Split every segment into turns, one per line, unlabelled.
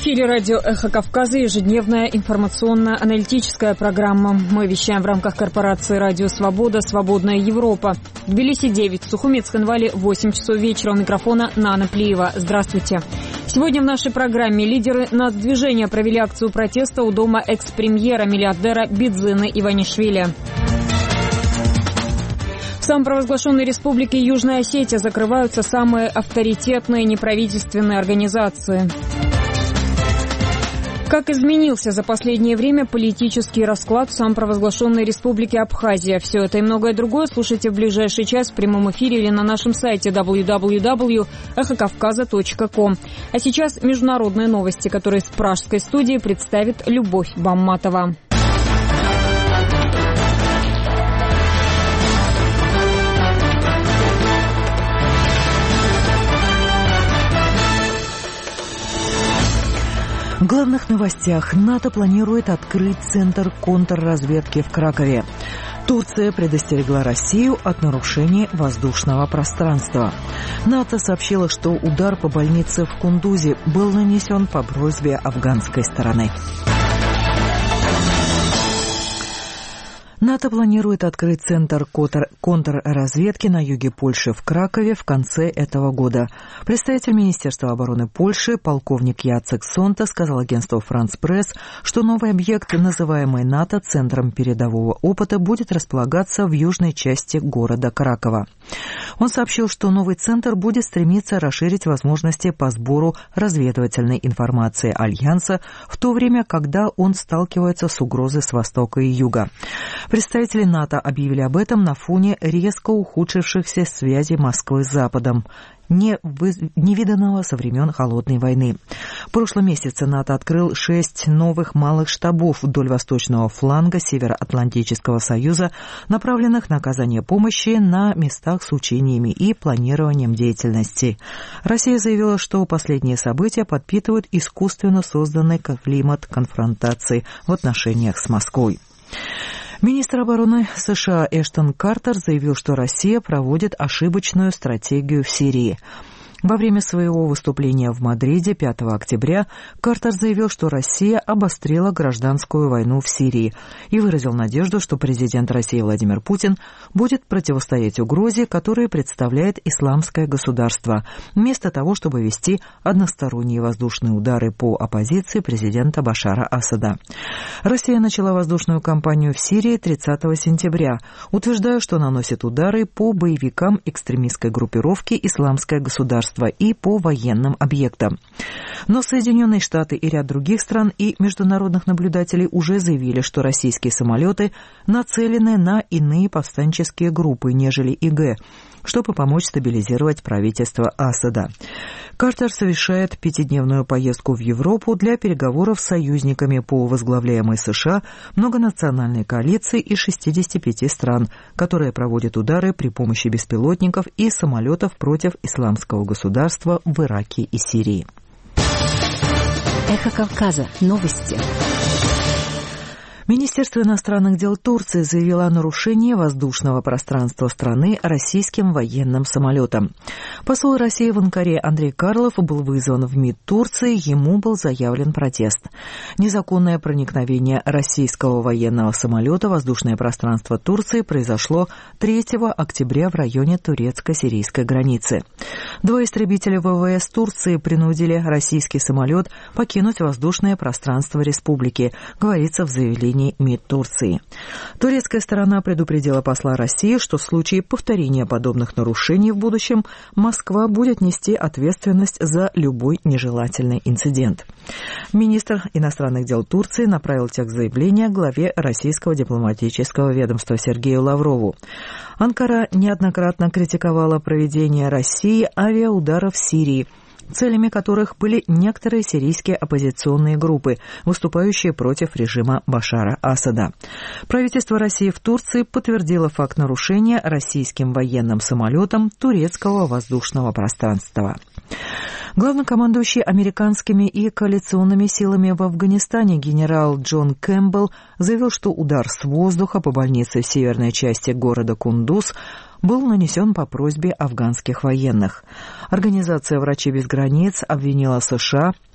эфире радио «Эхо Кавказа» ежедневная информационно-аналитическая программа. Мы вещаем в рамках корпорации «Радио Свобода», «Свободная Европа». В Тбилиси 9, в Сухумецк-Инвале 8 часов вечера. У микрофона Нана Плиева. Здравствуйте. Сегодня в нашей программе лидеры нацдвижения провели акцию протеста у дома экс-премьера, миллиардера Бидзины Иванишвили. В самопровозглашенной республике Южная Осетия закрываются самые авторитетные неправительственные организации. Как изменился за последнее время политический расклад в самопровозглашенной республике Абхазия? Все это и многое другое слушайте в ближайший час в прямом эфире или на нашем сайте www.эхокавказа.ком. А сейчас международные новости, которые с пражской студии представит Любовь Бамматова.
В главных новостях. НАТО планирует открыть центр контрразведки в Кракове. Турция предостерегла Россию от нарушения воздушного пространства. НАТО сообщило, что удар по больнице в Кундузе был нанесен по просьбе афганской стороны. НАТО планирует открыть центр контрразведки на юге Польши в Кракове в конце этого года. Представитель Министерства обороны Польши, полковник Яцек Сонта, сказал агентству «Франс Пресс», что новый объект, называемый НАТО Центром передового опыта, будет располагаться в южной части города Кракова. Он сообщил, что новый центр будет стремиться расширить возможности по сбору разведывательной информации Альянса в то время, когда он сталкивается с угрозой с востока и юга. Представители НАТО объявили об этом на фоне резко ухудшившихся связей Москвы с Западом, невиданного со времен Холодной войны. В прошлом месяце НАТО открыл 6 новых малых штабов вдоль восточного фланга Североатлантического союза, направленных на оказание помощи на местах с учениями и планированием деятельности. Россия заявила, что последние события подпитывают искусственно созданный климат конфронтации в отношениях с Москвой. Министр обороны США Эштон Картер заявил, что Россия проводит ошибочную стратегию в Сирии. Во время своего выступления в Мадриде 5 октября Картер заявил, что Россия обострила гражданскую войну в Сирии и выразил надежду, что президент России Владимир Путин будет противостоять угрозе, которую представляет исламское государство, вместо того, чтобы вести односторонние воздушные удары по оппозиции президента Башара Асада. Россия начала воздушную кампанию в Сирии 30 сентября, утверждая, что наносит удары по боевикам экстремистской группировки «Исламское государство» и по военным объектам. Но Соединенные Штаты и ряд других стран и международных наблюдателей уже заявили, что российские самолеты нацелены на иные повстанческие группы, нежели ИГ, чтобы помочь стабилизировать правительство Асада. Картер совершает 5-дневную поездку в Европу для переговоров с союзниками по возглавляемой США многонациональной коалиции из 65 стран, которая проводит удары при помощи беспилотников и самолетов против исламского государства в Ираке и Сирии.
Эхо Кавказа. Новости.
Министерство иностранных дел Турции заявило о нарушении воздушного пространства страны российским военным самолетом. Посол России в Анкаре Андрей Карлов был вызван в МИД Турции, ему был заявлен протест. Незаконное проникновение российского военного самолета в воздушное пространство Турции произошло 3 октября в районе турецко-сирийской границы. 2 истребителя ВВС Турции принудили российский самолет покинуть воздушное пространство республики, говорится в заявлении МИД Турции. Турецкая сторона предупредила посла России, что в случае повторения подобных нарушений в будущем Москва будет нести ответственность за любой нежелательный инцидент. Министр иностранных дел Турции направил текст заявления главе российского дипломатического ведомства Сергею Лаврову. Анкара неоднократно критиковала проведение России авиаударов в Сирии, целями которых были некоторые сирийские оппозиционные группы, выступающие против режима Башара Асада. Правительство России в Турции подтвердило факт нарушения российским военным самолетом турецкого воздушного пространства. Главнокомандующий американскими и коалиционными силами в Афганистане генерал Джон Кэмпбелл заявил, что удар с воздуха по больнице в северной части города Кундуз был нанесен по просьбе афганских военных. Организация «Врачи без границ» обвинила США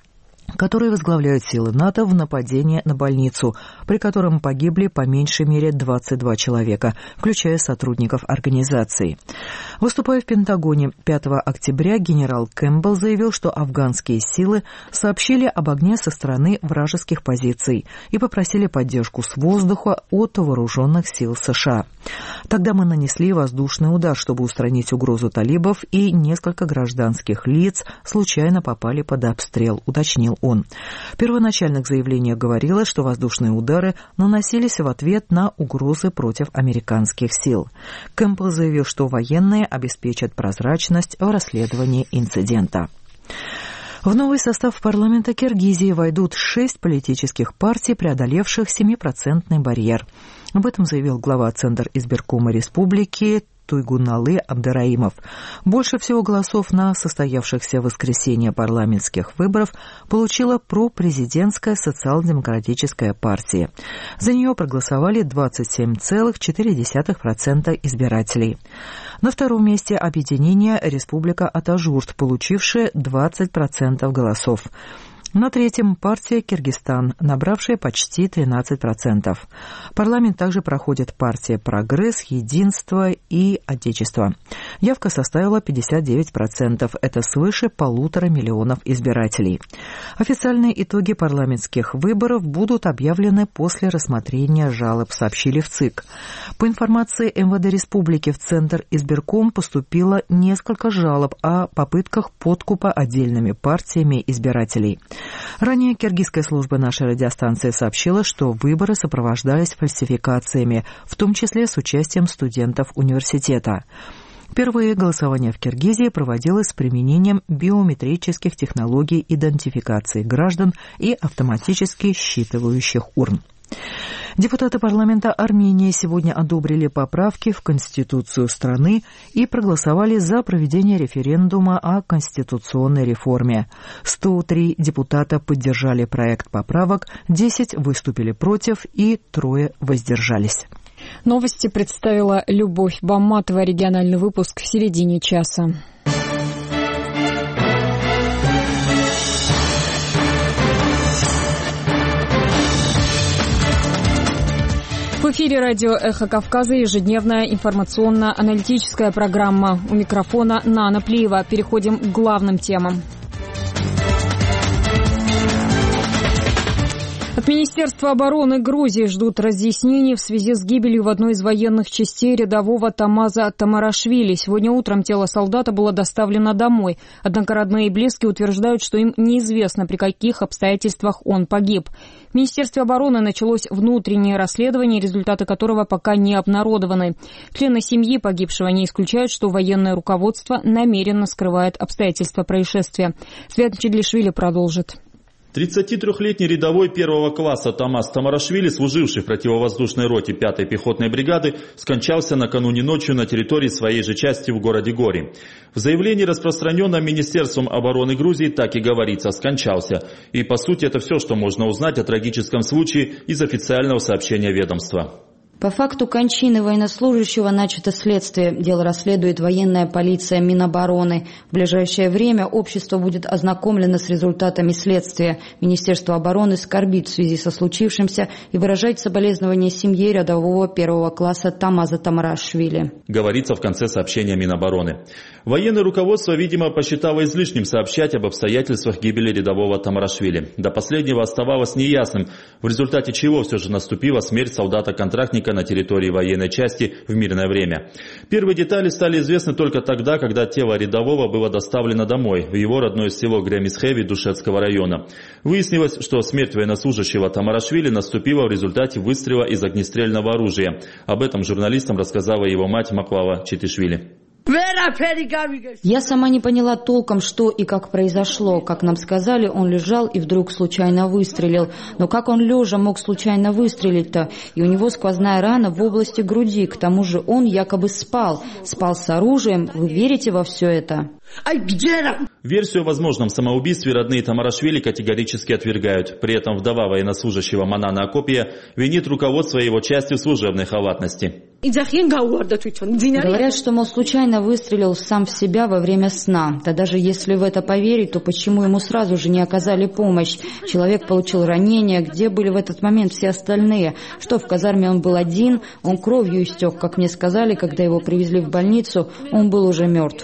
которые возглавляют силы НАТО в нападении на больницу, при котором погибли по меньшей мере 22 человека, включая сотрудников организации. Выступая в Пентагоне 5 октября, генерал Кэмпбелл заявил, что афганские силы сообщили об огне со стороны вражеских позиций и попросили поддержку с воздуха от вооруженных сил США. Тогда мы нанесли воздушный удар, чтобы устранить угрозу талибов, и несколько гражданских лиц случайно попали под обстрел, уточнил он. В первоначальных заявлениях говорилось, что воздушные удары наносились в ответ на угрозы против американских сил. Кэмпбелл заявил, что военные обеспечат прозрачность в расследовании инцидента. В новый состав парламента Киргизии войдут 6 политических партий, преодолевших 7% барьер. Об этом заявил глава Центризбиркома республики Туйгуналы Абдраимов. Больше всего голосов на состоявшихся в воскресенье парламентских выборов получила пропрезидентская социал-демократическая партия. За нее проголосовали 27,4% избирателей. На втором месте объединение Республика Атажурт, получившая 20% голосов. На третьем партия Киргизстан, набравшая почти 13%. Парламент также проходит партия «Прогресс», «Единство» и «Отечество». Явка составила 59%. Это свыше 1,5 миллиона избирателей. Официальные итоги парламентских выборов будут объявлены после рассмотрения жалоб, сообщили в ЦИК. По информации МВД Республики, в Центризбирком поступило несколько жалоб о попытках подкупа отдельными партиями избирателей. Ранее киргизская служба нашей радиостанции сообщила, что выборы сопровождались фальсификациями, в том числе с участием студентов университета. Впервые голосование в Киргизии проводилось с применением биометрических технологий идентификации граждан и автоматически считывающих урн. Депутаты парламента Армении сегодня одобрили поправки в Конституцию страны и проголосовали за проведение референдума о конституционной реформе. 103 депутата поддержали проект поправок, 10 выступили против и 3 воздержались.
Новости представила Любовь Бамматова. Региональный выпуск в середине часа. В эфире радио «Эхо Кавказа» ежедневная информационно-аналитическая программа. У микрофона Нана Плиева. Переходим к главным темам. От Министерства обороны Грузии ждут разъяснений в связи с гибелью в одной из военных частей рядового Тамаза Тамарашвили. Сегодня утром тело солдата было доставлено домой. Однако родные и близкие утверждают, что им неизвестно, при каких обстоятельствах он погиб. В Министерстве обороны началось внутреннее расследование, результаты которого пока не обнародованы. Члены семьи погибшего не исключают, что военное руководство намеренно скрывает обстоятельства происшествия. Свят Чедлишвили продолжит.
33-летний рядовой первого класса Тамаз Тамарашвили, служивший в противовоздушной роте 5-й пехотной бригады, скончался накануне ночью на территории своей же части в городе Гори. В заявлении, распространенном Министерством обороны Грузии, так и говорится «скончался». И по сути это все, что можно узнать о трагическом случае из официального сообщения ведомства.
По факту кончины военнослужащего начато следствие. Дело расследует военная полиция Минобороны. В ближайшее время общество будет ознакомлено с результатами следствия. Министерство обороны скорбит в связи со случившимся и выражает соболезнования семье рядового первого класса Тамаза Тамарашвили.
Говорится в конце сообщения Минобороны. Военное руководство, видимо, посчитало излишним сообщать об обстоятельствах гибели рядового Тамарашвили. До последнего оставалось неясным, в результате чего все же наступила смерть солдата-контрактника на территории военной части в мирное время. Первые детали стали известны только тогда, когда тело рядового было доставлено домой, в его родное село Гремисхеви Душетского района. Выяснилось, что смерть военнослужащего Тамарашвили наступила в результате выстрела из огнестрельного оружия. Об этом журналистам рассказала его мать Маклава Читишвили.
Я сама не поняла толком, что и как произошло. Как нам сказали, он лежал и вдруг случайно выстрелил. Но как он лежа мог случайно выстрелить-то? И у него сквозная рана в области груди. К тому же он якобы спал. Спал с оружием. Вы верите во все это?
Версию о возможном самоубийстве родные Тамарашвили категорически отвергают. При этом вдова военнослужащего Манана Акопия винит руководство его части в служебной халатности.
Говорят, что, мол, случайно выстрелил сам в себя во время сна. Да даже если в это поверить, то почему ему сразу же не оказали помощь? Человек получил ранение, где были в этот момент все остальные? Что, в казарме он был один, он кровью истек, как мне сказали, когда его привезли в больницу, он был уже мертв.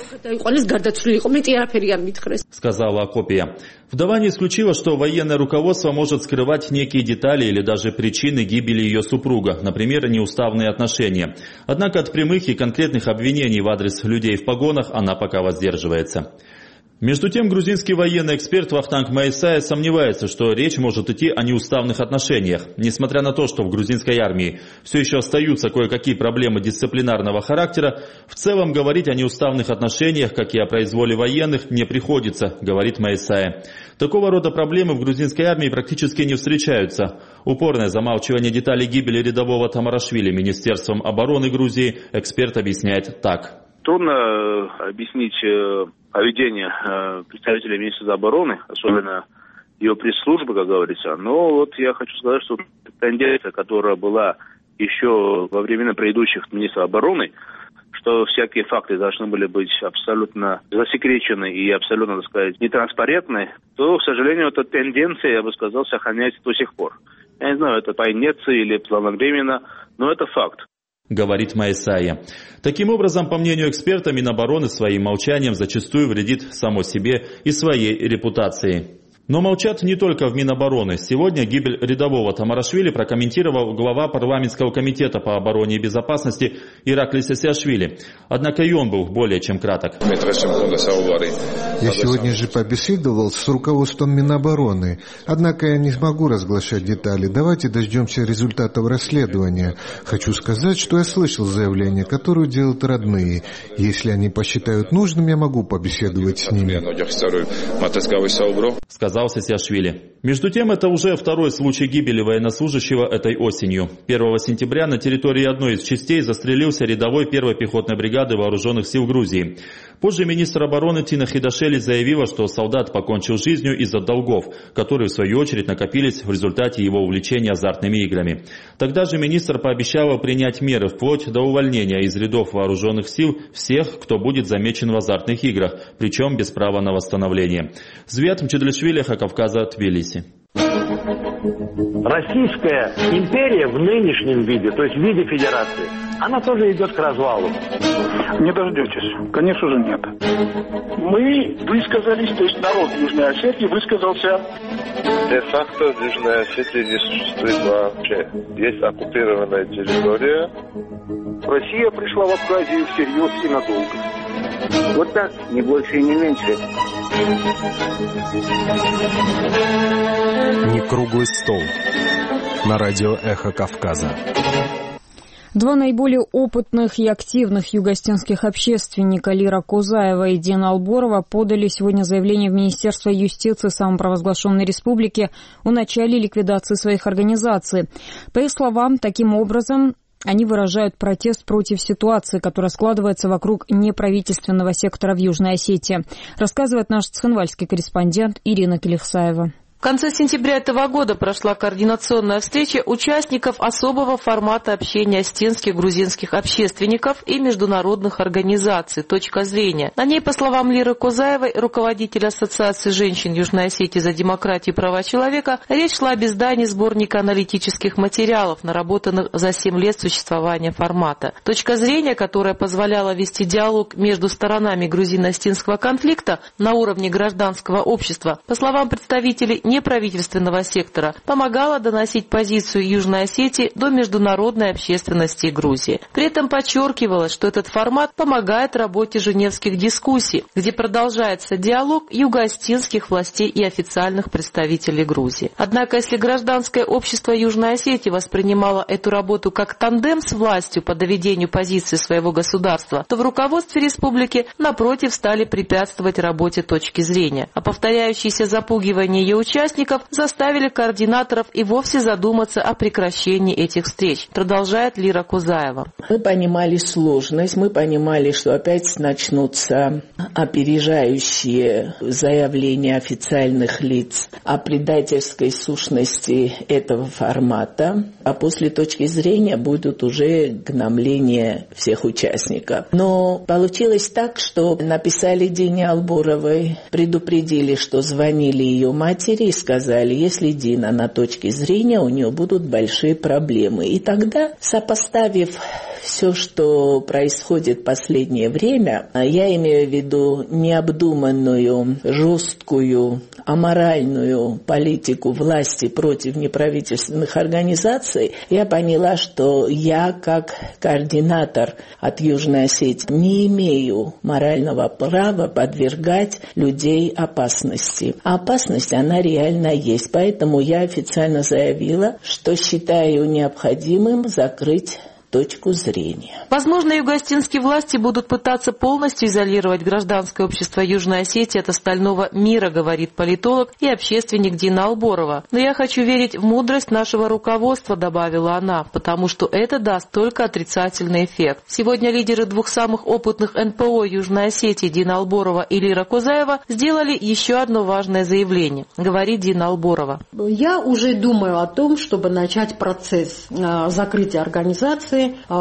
Сказала Акопия. Вдова не исключила, что военное руководство может скрывать некие детали или даже причины гибели ее супруга, например, неуставные отношения. Однако от прямых и конкретных обвинений в адрес людей в погонах она пока воздерживается. Между тем, грузинский военный эксперт Вахтанг Майсая сомневается, что речь может идти о неуставных отношениях. Несмотря на то, что в грузинской армии все еще остаются кое-какие проблемы дисциплинарного характера, в целом говорить о неуставных отношениях, как и о произволе военных, не приходится, говорит Майсая. Такого рода проблемы в грузинской армии практически не встречаются. Упорное замалчивание деталей гибели рядового Тамарашвили Министерством обороны Грузии эксперт объясняет так.
Трудно объяснить поведение представителей Министерства обороны, особенно ее пресс-службы, как говорится. Но вот я хочу сказать, что тенденция, которая была еще во времена предыдущих министров обороны, что всякие факты должны были быть абсолютно засекречены и абсолютно, так сказать, нетранспарентны, то, к сожалению, эта тенденция, я бы сказал, сохраняется до сих пор. Я не знаю, это по инерции или плановременно, но это факт.
Говорит Майсая. Таким образом, по мнению эксперта, Минобороны своим молчанием зачастую вредит само себе и своей репутации. Но молчат не только в Минобороны. Сегодня гибель рядового Тамарашвили прокомментировал глава парламентского комитета по обороне и безопасности Ираклий Сасиашвили. Однако и он был более чем краток.
Я сегодня же побеседовал с руководством Минобороны. Однако я не смогу разглашать детали. Давайте дождемся результатов расследования. Хочу сказать, что я слышал заявление, которое делают родные. Если они посчитают нужным, я могу побеседовать с ними.
Сказал Сасиашвили. Между тем, это уже второй случай гибели военнослужащего этой осенью. 1 сентября на территории одной из частей застрелился рядовой 1-й пехотной бригады вооруженных сил Грузии. Позже министр обороны Тина Хидашели заявила, что солдат покончил жизнью из-за долгов, которые в свою очередь накопились в результате его увлечения азартными играми. Тогда же министр пообещала принять меры вплоть до увольнения из рядов вооруженных сил всех, кто будет замечен в азартных играх, причем без права на восстановление. Звят Мчедлишвили, Кавказа, Тбилиси.
Российская империя в нынешнем виде, то есть в виде федерации, она тоже идет к развалу.
Не дождетесь. Конечно же нет. Мы высказались, то есть народ Южной Осетии высказался.
Де-факто в Южной Осетии не существует вообще. Есть оккупированная территория.
Россия пришла в Абхазию всерьез и надолго.
Вот так, не больше и не меньше.
Не круглый стол. На радио «Эхо Кавказа».
Два наиболее опытных и активных югостинских общественника Лира Кузаева и Дина Алборова подали сегодня заявление в Министерство юстиции самопровозглашенной республики о начале ликвидации своих организаций. По их словам, таким образом они выражают протест против ситуации, которая складывается вокруг неправительственного сектора в Южной Осетии, рассказывает наш цхинвальский корреспондент Ирина Келихсаева.
В конце сентября этого года прошла координационная встреча участников особого формата общения осетинских грузинских общественников и международных организаций «Точка зрения». На ней, по словам Лиры Кузаевой, руководителя Ассоциации женщин Южной Осетии за демократию и права человека, речь шла об издании сборника аналитических материалов, наработанных за 7 лет существования формата. «Точка зрения», которая позволяла вести диалог между сторонами грузино-осетинского конфликта на уровне гражданского общества, по словам представителей неправительственного сектора, помогала доносить позицию Южной Осетии до международной общественности Грузии. При этом подчеркивалось, что этот формат помогает работе женевских дискуссий, где продолжается диалог юго-осетинских властей и официальных представителей Грузии. Однако, если гражданское общество Южной Осетии воспринимало эту работу как тандем с властью по доведению позиции своего государства, то в руководстве республики, напротив, стали препятствовать работе точки зрения. А повторяющиеся запугивания ее участников участников заставили координаторов и вовсе задуматься о прекращении этих встреч, продолжает Лира Кузаева.
Мы понимали сложность, мы понимали, что опять начнутся опережающие заявления официальных лиц о предательской сущности этого формата, а после точки зрения будут уже гномления всех участников. Но получилось так, что написали Дине Албуровой, предупредили, что звонили ее матери и сказали, если Дина на точке зрения, у нее будут большие проблемы. И тогда, сопоставив все, что происходит в последнее время, я имею в виду необдуманную, жесткую, аморальную политику власти против неправительственных организаций, я поняла, что я, как координатор от Южной Осетии, не имею морального права подвергать людей опасности. А опасность, она реально есть. Поэтому я официально заявила, что считаю необходимым закрыть точку зрения.
Возможно, юго-осетинские власти будут пытаться полностью изолировать гражданское общество Южной Осетии от остального мира, говорит политолог и общественник Дина Албурова. Но я хочу верить в мудрость нашего руководства, добавила она, потому что это даст только отрицательный эффект. Сегодня лидеры двух самых опытных НПО Южной Осетии Дина Албурова и Лира Кузаева сделали еще одно важное заявление, говорит Дина Албурова.
Я уже думаю о том, чтобы начать процесс закрытия организации.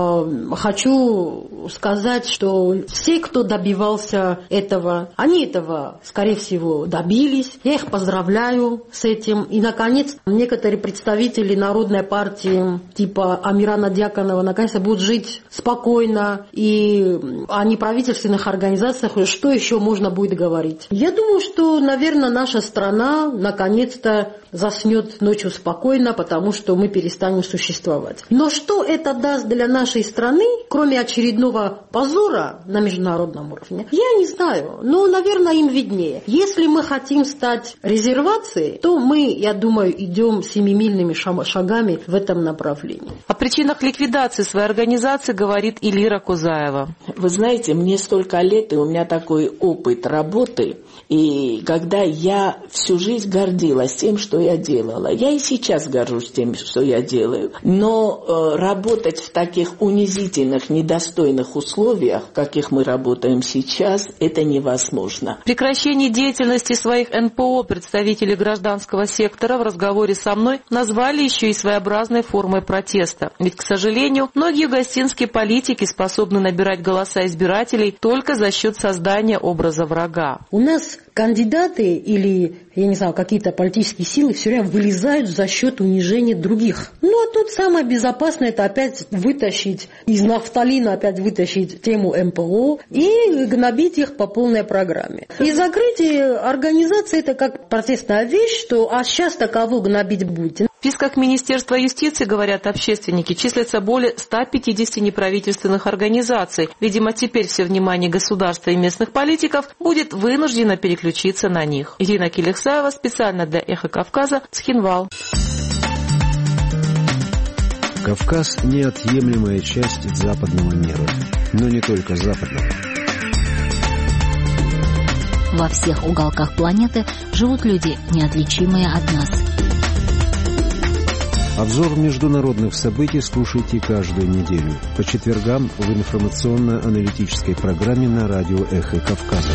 Хочу сказать, что все, кто добивался этого, они этого, скорее всего, добились. Я их поздравляю с этим. И, наконец, некоторые представители Народной партии, типа Амирана Дьяконова, наконец-то будут жить спокойно. И о неправительственных организациях, что еще можно будет говорить. Я думаю, что, наверное, наша страна, наконец-то, заснет ночью спокойно, потому что мы перестанем существовать. Но что это даст для нашей страны, кроме очередного позора на международном уровне, я не знаю. Но, наверное, им виднее. Если мы хотим стать резервацией, то мы, я думаю, идем семимильными шагами в этом направлении.
О причинах ликвидации своей организации говорит и Лира Кузаева.
Вы знаете, мне столько лет, и у меня такой опыт работы. И когда я всю жизнь гордилась тем, что я делала, я и сейчас горжусь тем, что я делаю. Но работать в таких унизительных, недостойных условиях, в каких мы работаем сейчас, это невозможно.
Прекращение деятельности своих НПО представители гражданского сектора в разговоре со мной назвали еще и своеобразной формой протеста. Ведь, к сожалению, многие юго-осетинские политики способны набирать голоса избирателей только за счет создания образа врага.
У нас кандидаты или, я не знаю, какие-то политические силы все время вылезают за счет унижения других. Ну, а тут самое безопасное — это опять вытащить из нафталина, опять вытащить тему МПО и гнобить их по полной программе. И закрытие организации — это как протестная вещь, что а сейчас-то кого гнобить будете?
В списках Министерства юстиции, говорят общественники, числится более 150 неправительственных организаций. Видимо, теперь все внимание государства и местных политиков будет вынуждено переключиться на них. Ирина Келексаева, специально для «Эхо Кавказа», Цхинвал.
Кавказ – неотъемлемая часть западного мира, но не только западного.
Во всех уголках планеты живут люди, неотличимые от нас.
Обзор международных событий слушайте каждую неделю по четвергам в информационно-аналитической программе на радио «Эхо Кавказа».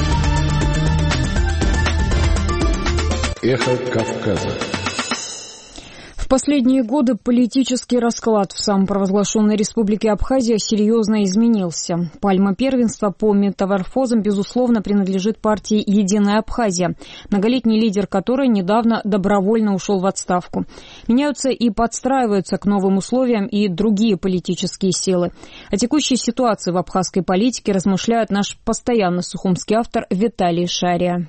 «Эхо Кавказа».
В последние годы политический расклад в самопровозглашенной республике Абхазия серьезно изменился. Пальма первенства по метаморфозам, безусловно, принадлежит партии «Единая Абхазия», многолетний лидер которой недавно добровольно ушел в отставку. Меняются и подстраиваются к новым условиям и другие политические силы. О текущей ситуации в абхазской политике размышляет наш постоянный сухумский автор Виталий Шария.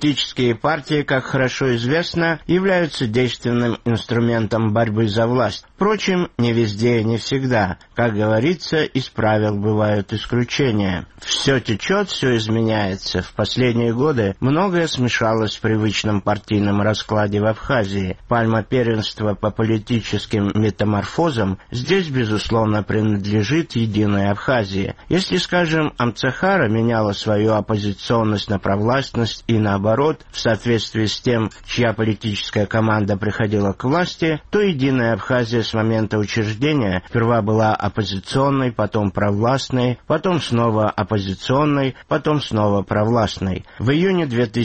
Политические партии, как хорошо известно, являются действенным инструментом борьбы за власть. Впрочем, не везде и не всегда. Как говорится, из правил бывают исключения. Все течет, все изменяется. В последние годы многое смешалось в привычном партийном раскладе в Абхазии. Пальма первенства по политическим метаморфозам здесь, безусловно, принадлежит Единой Абхазии. Если, скажем, Амцахара меняла свою оппозиционность на провластность и наоборот, в соответствии с тем, чья политическая команда приходила к власти, то Единая Абхазия с момента учреждения сперва была оппозиционной, потом провластной, потом снова оппозиционной, потом снова провластной. В июне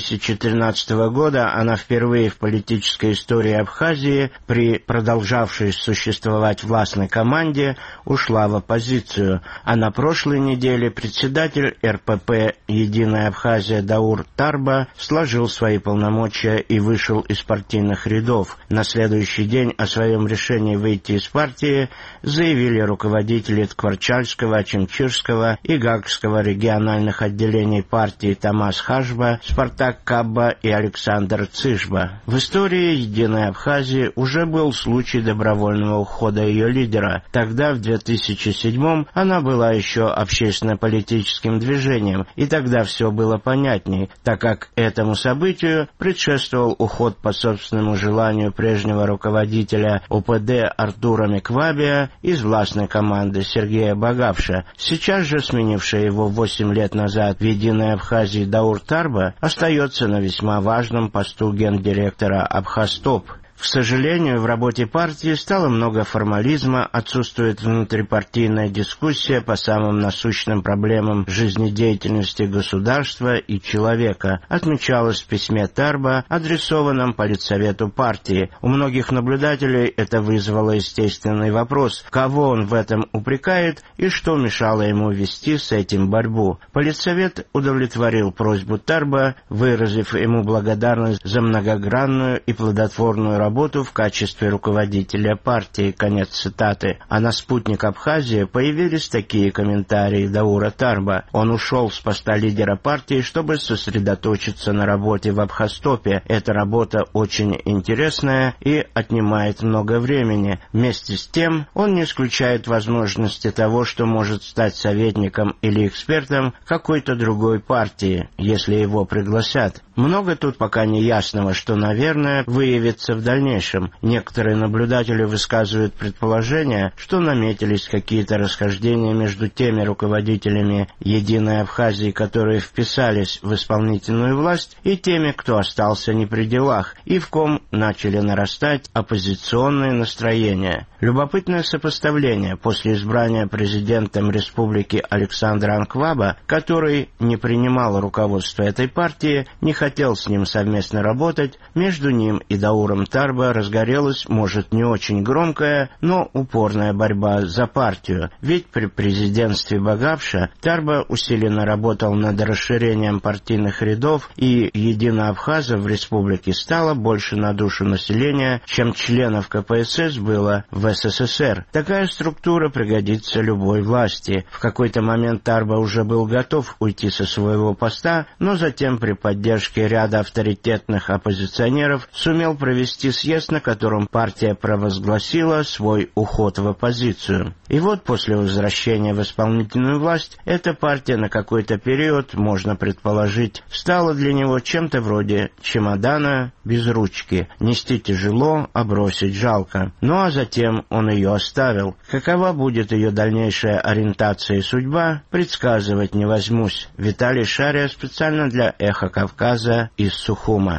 2013 года она впервые в политической истории Абхазии при продолжавшей существовать властной команде ушла в оппозицию, а на прошлой неделе председатель РПП «Единая Абхазия» Даур Тарба сложил свои полномочия и вышел из партийных рядов. На следующий день о своем решении выйти из партии заявили руководители Ткварчальского, Очимчирского и Гагского региональных отделений партии Тамас Хашба, Спартак Кабба и Александр Цишба. В истории Единой Абхазии уже был случай добровольного ухода ее лидера. Тогда, в 2007-м, она была еще общественно-политическим движением, и тогда все было понятней, так как этому событию предшествовал уход по собственному желанию прежнего руководителя ОПД Артура Миквабия из властной команды Сергея Багапша. Сейчас же сменивший его 8 лет назад в Единой Абхазии Даур Тарба остается на весьма важном посту гендиректора Абхазтоп. К сожалению, в работе партии стало много формализма, отсутствует внутрипартийная дискуссия по самым насущным проблемам жизнедеятельности государства и человека, отмечалось в письме Тарба, адресованном Политсовету партии. У многих наблюдателей это вызвало естественный вопрос, кого он в этом упрекает и что мешало ему вести с этим борьбу. Политсовет удовлетворил просьбу Тарба, выразив ему благодарность за многогранную и плодотворную работу в качестве руководителя партии. Конец цитаты. А на «Спутник Абхазии» появились такие комментарии Даура Тарба. Он ушел с поста лидера партии, чтобы сосредоточиться на работе в Абхазтопе. Эта работа очень интересная и отнимает много времени. Вместе с тем, он не исключает возможности того, что может стать советником или экспертом какой-то другой партии, если его пригласят. Много тут пока не ясного, что, наверное, выявится в дальнейшем. Некоторые наблюдатели высказывают предположение, что наметились какие-то расхождения между теми руководителями Единой Абхазии, которые вписались в исполнительную власть, и теми, кто остался не при делах, и в ком начали нарастать оппозиционные настроения. Любопытное сопоставление после избрания президентом республики Александра Анкваба, который не принимал руководство этой партии, не хотел с ним совместно работать, между ним и Дауром Тарба разгорелась, может, не очень громкая, но упорная борьба за партию. Ведь при президентстве Багапша Тарба усиленно работал над расширением партийных рядов, и единоабхазов в республике стало больше на душу населения, чем членов КПСС было в СССР. Такая структура пригодится любой власти. В какой-то момент Тарба уже был готов уйти со своего поста, но затем при поддержке ряда авторитетных оппозиционеров сумел провести съезд, на котором партия провозгласила свой уход в оппозицию. И вот после возвращения в исполнительную власть эта партия на какой-то период, можно предположить, стала для него чем-то вроде чемодана без ручки. Нести тяжело, а бросить жалко. Ну а затем он ее оставил. Какова будет ее дальнейшая ориентация и судьба, предсказывать не возьмусь. Виталий Шария специально для «Эхо Кавказа» из Сухума.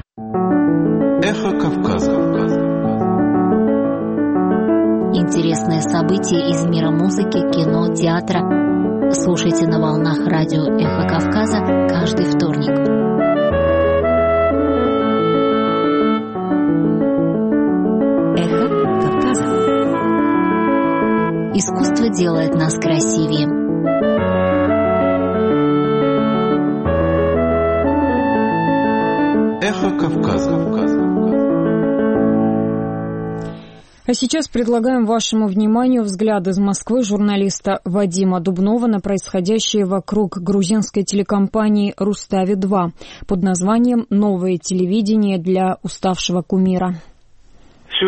«Эхо Кавказа».
Интересные события из мира музыки, кино, театра. Слушайте на волнах радио «Эхо Кавказа» каждый вторник.
«Эхо Кавказа».
Искусство делает нас красивее.
«Эхо Кавказа».
А сейчас предлагаем вашему вниманию взгляд из Москвы журналиста Вадима Дубнова на происходящее вокруг грузинской телекомпании «Рустави-2» под названием «Новое телевидение для уставшего кумира».
Сюжет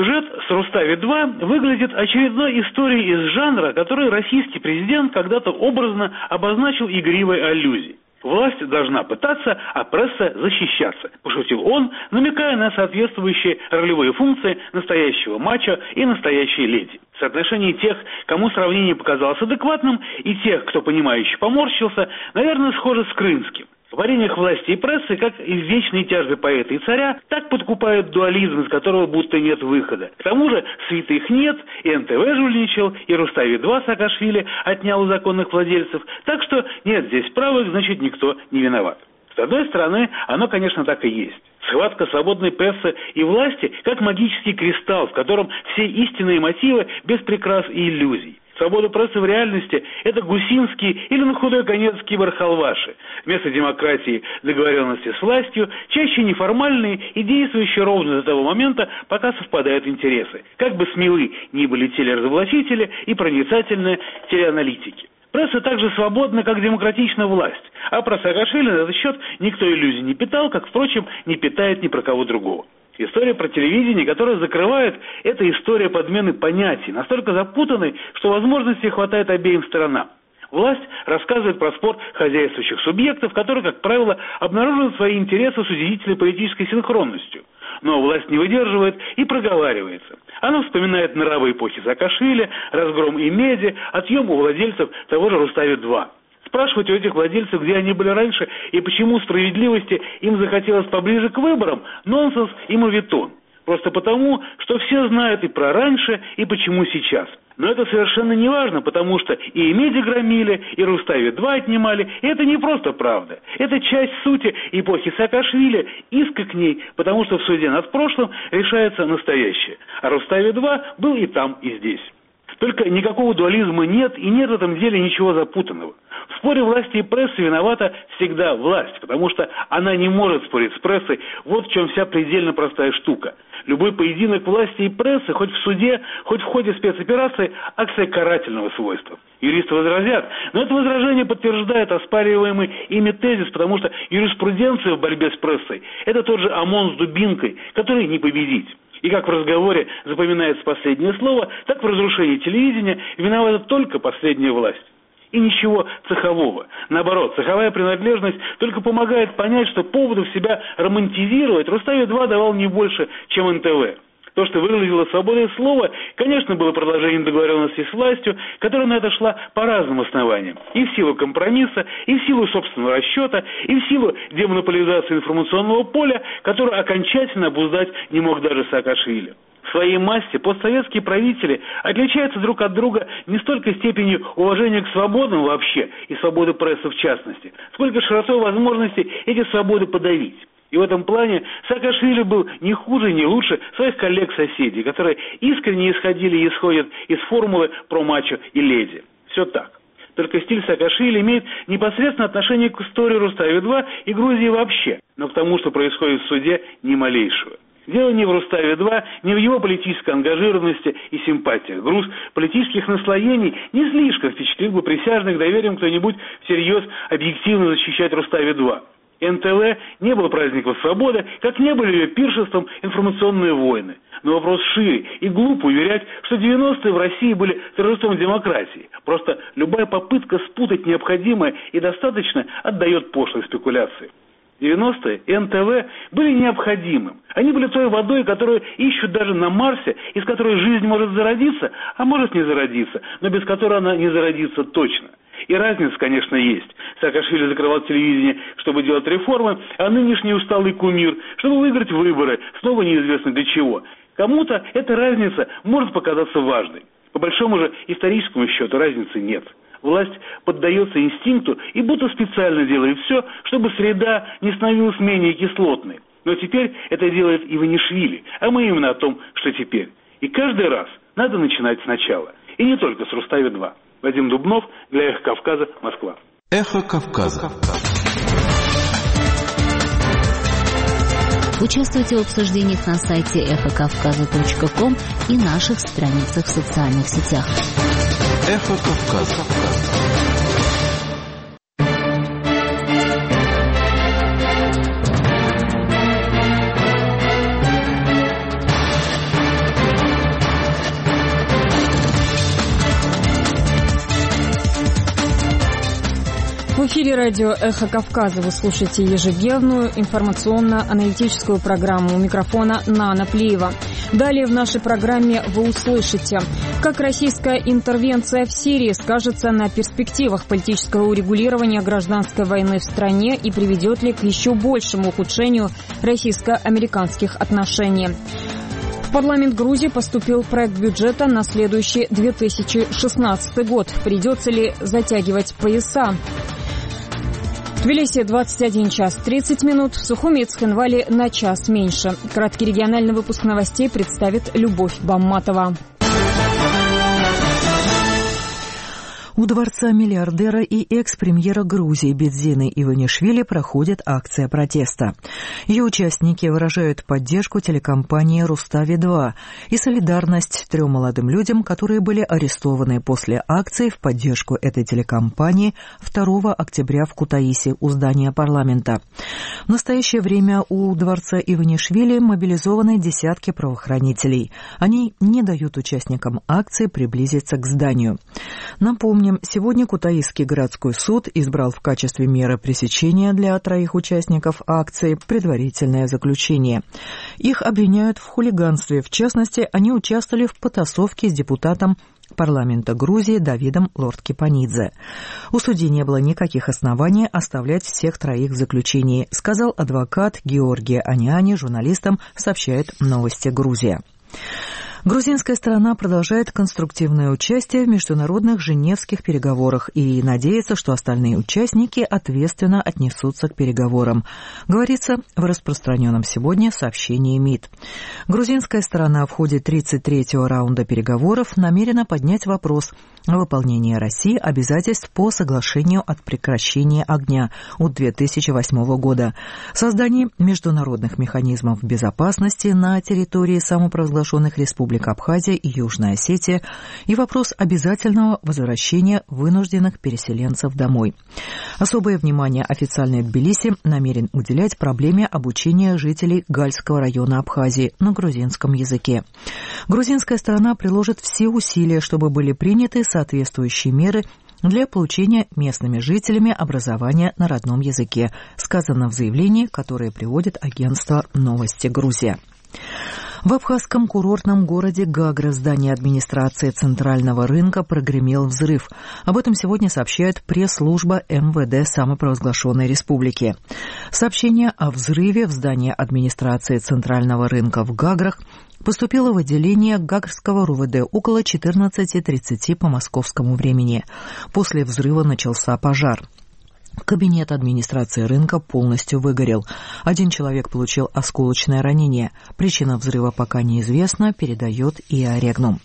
с Рустави-2 выглядит очередной историей из жанра, который российский президент когда-то образно обозначил игривой аллюзией. Власть должна пытаться, а пресса защищаться, пошутил он, намекая на соответствующие ролевые функции настоящего мачо и настоящей леди. Соотношение тех, кому сравнение показалось адекватным, и тех, кто понимающе поморщился, наверное, схоже с крымским. В вареньях власти и прессы, как и в вечной тяжбе поэта и царя, так подкупают дуализм, из которого будто нет выхода. К тому же святых нет, и НТВ жульничал, и Рустави-2 Саакашвили отнял у законных владельцев, так что нет здесь правых, значит никто не виноват. С одной стороны, оно, конечно, так и есть. Схватка свободной прессы и власти, как магический кристалл, в котором все истинные мотивы без прикрас и иллюзий. Свобода прессы в реальности – это гусинский или на худой конец киборхалваши. Вместо демократии договоренности с властью чаще неформальные и действующие ровно до того момента, пока совпадают интересы. Как бы смелы ни были телеразоблачители и проницательные телеаналитики. Пресса также свободна, как демократична власть. А про Саакашвили на этот счет никто иллюзий не питал, как, впрочем, не питает ни про кого другого. История про телевидение, которая закрывает, это история подмены понятий, настолько запутанной, что возможностей хватает обеим сторонам. Власть рассказывает про спор хозяйствующих субъектов, которые, как правило, обнаруживают свои интересы с удивительной политической синхронностью. Но власть не выдерживает и проговаривается. Она вспоминает нравы эпохи Саакашвили, разгром Имеди, отъем у владельцев того же Рустави-2. Спрашивать у этих владельцев, где они были раньше и почему справедливости им захотелось поближе к выборам, нонсенс и моветон. Просто потому, что все знают и про раньше, и почему сейчас. Но это совершенно не важно, потому что и Имеди громили, и Рустави-2 отнимали, и это не просто правда. Это часть сути эпохи Саакашвили, иска к ней, потому что в суде над прошлым решается настоящее. А Рустави-2 был и там, и здесь. Только никакого дуализма нет, и нет в этом деле ничего запутанного. В споре власти и прессы виновата всегда власть, потому что она не может спорить с прессой. Вот в чем вся предельно простая штука. Любой поединок власти и прессы, хоть в суде, хоть в ходе спецоперации, акция карательного свойства. Юристы возразят, но это возражение подтверждает оспариваемый ими тезис, потому что юриспруденция в борьбе с прессой – это тот же ОМОН с дубинкой, который не победить. И как в разговоре запоминается последнее слово, так в разрушении телевидения виновата только последняя власть. И ничего цехового. Наоборот, цеховая принадлежность только помогает понять, что поводов себя романтизировать Рустави-2 давал не больше, чем НТВ. То, что выглядело свободой слова, конечно, было продолжением договоренности с властью, которая на это шла по разным основаниям. И в силу компромисса, и в силу собственного расчета, и в силу демонополизации информационного поля, которое окончательно обуздать не мог даже Саакашвили. В своей массе постсоветские правители отличаются друг от друга не столько степенью уважения к свободам вообще и свободы прессы в частности, сколько широтой возможностей эти свободы подавить. И в этом плане Саакашвили был не хуже, не лучше своих коллег-соседей, которые искренне исходили и исходят из формулы про мачо и леди. Все так. Только стиль Саакашвили имеет непосредственное отношение к истории Рустави-2 и Грузии вообще, но к тому, что происходит в суде, ни малейшего. Дело не в Рустави-2, не в его политической ангажированности и симпатиях. Груз политических наслоений не слишком впечатлил бы присяжных доверием кто-нибудь всерьез объективно защищать Рустави-2. НТВ не был праздником свободы, как не были ее пиршеством информационные войны. Но вопрос шире, и глупо уверять, что 90-е в России были торжеством демократии. Просто любая попытка спутать необходимое и достаточно отдает пошлой спекуляции. 90-е и НТВ были необходимым. Они были той водой, которую ищут даже на Марсе, из которой жизнь может зародиться, а может не зародиться, но без которой она не зародится точно. И разница, конечно, есть. Саакашвили закрывал телевидение, чтобы делать реформы, а нынешний усталый кумир, чтобы выиграть выборы, снова неизвестно для чего. Кому-то эта разница может показаться важной. По большому же историческому счету разницы нет. Власть поддается инстинкту и будто специально делает все, чтобы среда не становилась менее кислотной. Но теперь это делает Иванишвили, а мы именно о том, что теперь. И каждый раз надо начинать сначала. И не только с Рустави-2. Вадим Дубнов для «Эхо Кавказа», Москва.
«Эхо Кавказа».
Участвуйте в обсуждениях на сайте эхокавказа.ком и наших страницах в социальных сетях.
«Эхо Кавказа».
В эфире радио «Эхо Кавказа». Вы слушаете ежедневную информационно-аналитическую программу. У микрофона Нана Плиева. Далее в нашей программе вы услышите, как российская интервенция в Сирии скажется на перспективах политического урегулирования гражданской войны в стране и приведет ли к еще большему ухудшению российско-американских отношений. В парламент Грузии поступил проект бюджета на следующий 2016 год. Придется ли затягивать пояса? В Тбилиси 21 час 30 минут, в Сухуми и Цхинвале на час меньше. Краткий региональный выпуск новостей представит Любовь Бамматова.
У дворца миллиардера и экс-премьера Грузии Бедзины Иванишвили проходит акция протеста. Ее участники выражают поддержку телекомпании «Рустави-2» и солидарность 3 молодым людям, которые были арестованы после акции в поддержку этой телекомпании 2 октября в Кутаиси у здания парламента. В настоящее время у дворца Иванишвили мобилизованы десятки правоохранителей. Они не дают участникам акции приблизиться к зданию. Напомню, сегодня Кутаисский городской суд избрал в качестве меры пресечения для 3 участников акции предварительное заключение. Их обвиняют в хулиганстве. В частности, они участвовали в потасовке с депутатом парламента Грузии Давидом Лорд-Кипанидзе. У судьи не было никаких оснований оставлять всех 3 в заключении, сказал адвокат Георгий Аниани журналистам, сообщает «Новости Грузия». Грузинская сторона продолжает конструктивное участие в международных женевских переговорах и надеется, что остальные участники ответственно отнесутся к переговорам, говорится в распространенном сегодня сообщении МИД. Грузинская сторона в ходе 33-го раунда переговоров намерена поднять вопрос о выполнении России обязательств по соглашению о прекращении огня от 2008 года, создании международных механизмов безопасности на территории самопровозглашенных республик Абхазия и Южная Осетия и вопрос обязательного возвращения вынужденных переселенцев домой. Особое внимание официальный Тбилиси намерен уделять проблеме обучения жителей Гальского района Абхазии на грузинском языке. Грузинская сторона приложит все усилия, чтобы были приняты соответствующие меры для получения местными жителями образования на родном языке, сказано в заявлении, которое приводит агентство «Новости Грузия». В абхазском курортном городе Гагра в здании администрации Центрального рынка прогремел взрыв. Об этом сегодня сообщает пресс-служба МВД самопровозглашенной республики. Сообщение о взрыве в здании администрации Центрального рынка в Гаграх поступило в отделение Гагрского РУВД около 14:30 по московскому времени. После взрыва начался пожар. Кабинет администрации рынка полностью выгорел. 1 человек получил осколочное ранение. Причина взрыва пока неизвестна, передает ИА Регнум.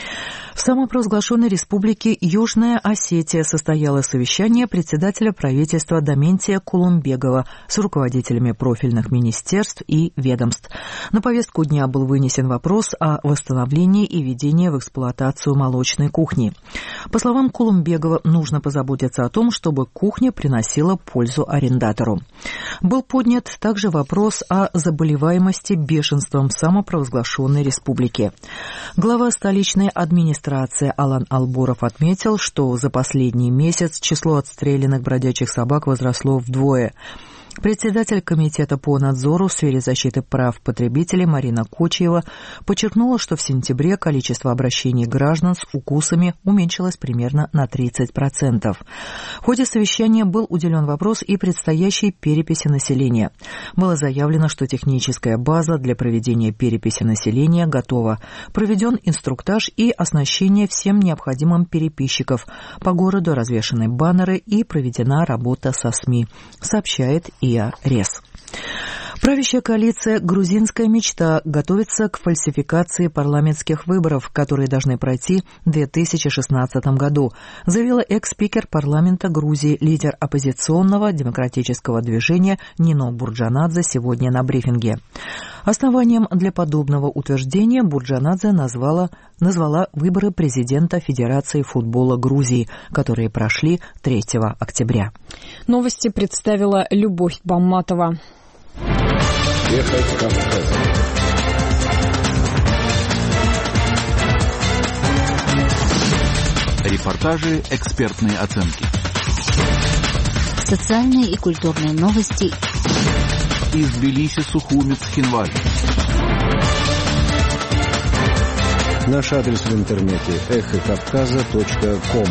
В самопровозглашенной республике Южная Осетия состояло совещание председателя правительства Доментия Кулумбегова с руководителями профильных министерств и ведомств. На повестку дня был вынесен вопрос о восстановлении и введении в эксплуатацию молочной кухни. По словам Кулумбегова, нужно позаботиться о том, чтобы кухня приносила пользу арендатору. Был поднят также вопрос о заболеваемости бешенством в самопровозглашенной республике. Глава столичной администрации Алан Алборов отметил, что за последний месяц число отстрелянных бродячих собак возросло вдвое. Председатель комитета по надзору в сфере защиты прав потребителей Марина Кочиева подчеркнула, что в сентябре количество обращений граждан с укусами уменьшилось примерно на 30%. В ходе совещания был уделен вопрос и предстоящей переписи населения. Было заявлено, что техническая база для проведения переписи населения готова. Проведен инструктаж и оснащение всем необходимым переписчиков. По городу развешаны баннеры и проведена работа со СМИ, сообщает ИА РЕС. Правящая коалиция «Грузинская мечта» готовится к фальсификации парламентских выборов, которые должны пройти в 2016 году, заявила экс-спикер парламента Грузии, лидер оппозиционного демократического движения Нино Бурджанадзе сегодня на брифинге. Основанием для подобного утверждения Бурджанадзе назвала выборы президента Федерации футбола Грузии, которые прошли 3 октября.
Новости представила Любовь Бамматова.
Ехать Кавказ. Репортажи, экспертные оценки.
Социальные и культурные новости.
Из Тбилиси, Сухуми, Цхинвали.
Наш адрес в интернете эхокавказа.ком.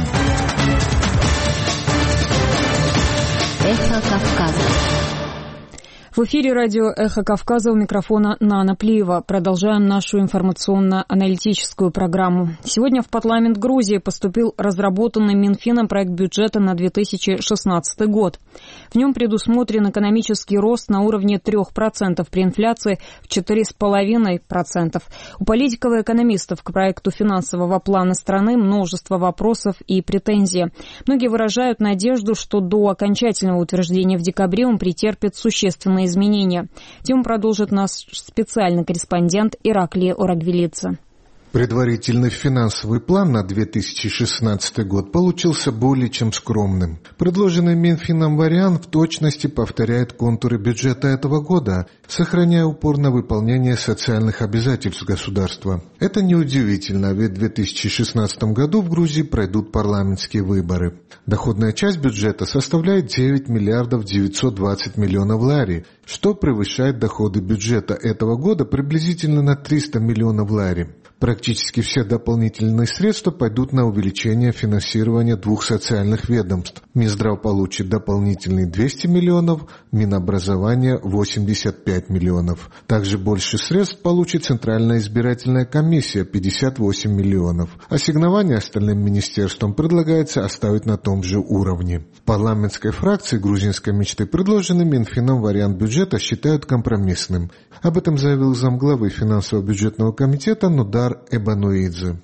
Эхо Кавказа.
В эфире радио «Эхо Кавказа», у микрофона Нана Плиева. Продолжаем нашу информационно-аналитическую программу. Сегодня в парламент Грузии поступил разработанный Минфином проект бюджета на 2016 год. В нем предусмотрен экономический рост на уровне 3% при инфляции в 4,5%. У политиков и экономистов к проекту финансового плана страны множество вопросов и претензий. Многие выражают надежду, что до окончательного утверждения в декабре он претерпит существенные изменения. Тему продолжит наш специальный корреспондент Ираклий Орагвелидзе.
Предварительный финансовый план на 2016 год получился более чем скромным. Предложенный Минфином вариант в точности повторяет контуры бюджета этого года, сохраняя упор на выполнение социальных обязательств государства. Это неудивительно, ведь в 2016 году в Грузии пройдут парламентские выборы. Доходная часть бюджета составляет 9 миллиардов 920 миллионов лари, что превышает доходы бюджета этого года приблизительно на 300 миллионов лари. Практически все дополнительные средства пойдут на увеличение финансирования двух социальных ведомств. Минздрав получит дополнительные 200 миллионов, Минобразование – 85 миллионов. Также больше средств получит Центральная избирательная комиссия – 58 миллионов. Ассигнования остальным министерствам предлагается оставить на том же уровне. Парламентской фракции грузинской мечты предложенный Минфином вариант бюджета считают компромиссным. Об этом заявил замглавы финансово-бюджетного комитета Нудар Эбануидзе.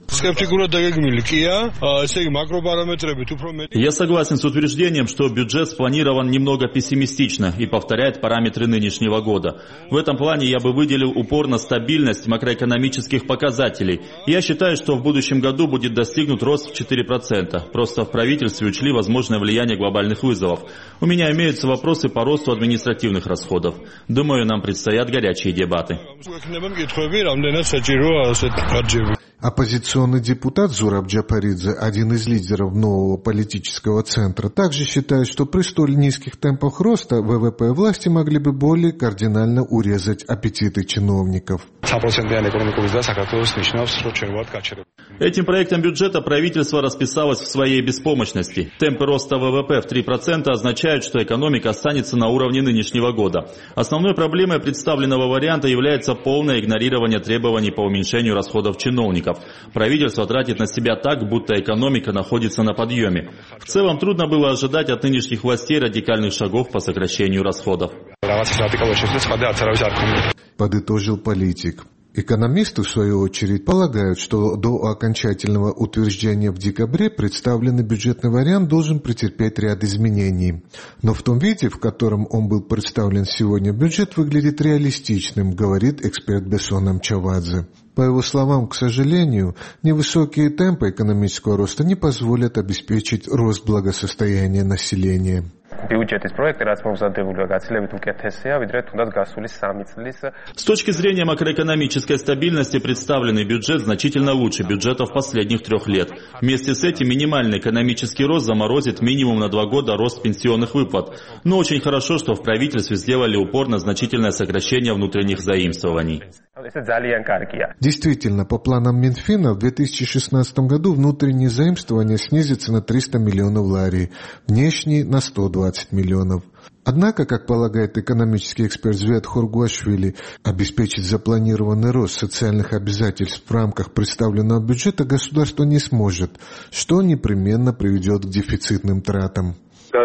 Я согласен с утверждением, что бюджет спланирован немного пессимистично и повторяет параметры нынешнего года. В этом плане я бы выделил упор на стабильность макроэкономических показателей. Я считаю, что в будущем году будет достигнут рост в 4%. Просто в правительстве учли возможное влияние глобальных вызовов. У меня имеются вопросы по росту административных расходов. Думаю, нам предстоят горячие дебаты.
Оппозиционный депутат Зураб Джапаридзе, один из лидеров нового политического центра, также считает, что при столь низких темпах роста ВВП власти могли бы более кардинально урезать аппетиты чиновников.
Этим проектом бюджета правительство расписалось в своей беспомощности. Темпы роста ВВП в 3% означают, что экономика останется на уровне нынешнего года. Основной проблемой представленного варианта является полное игнорирование требований по уменьшению расходов чиновников. Правительство тратит на себя так, будто экономика находится на подъеме. В целом трудно было ожидать от нынешних властей радикальных шагов по сокращению расходов.
Подытожил политик. Экономисты, в свою очередь, полагают, что до окончательного утверждения в декабре представленный бюджетный вариант должен претерпеть ряд изменений. Но в том виде, в котором он был представлен сегодня, бюджет выглядит реалистичным, говорит эксперт Бесон Амчавадзе. По его словам, к сожалению, невысокие темпы экономического роста не позволят обеспечить рост благосостояния населения.
С точки зрения макроэкономической стабильности представленный бюджет значительно лучше бюджетов последних 3 лет. Вместе с этим минимальный экономический рост заморозит минимум на 2 года рост пенсионных выплат. Но очень хорошо, что в правительстве сделали упор на значительное сокращение внутренних заимствований.
Действительно, по планам Минфина в 2016 году внутренние заимствования снизятся на 300 миллионов лари, внешние на 120 миллионов. Однако, как полагает экономический эксперт Звет Хоргуашвили, обеспечить запланированный рост социальных обязательств в рамках представленного бюджета государство не сможет, что непременно приведет к дефицитным тратам.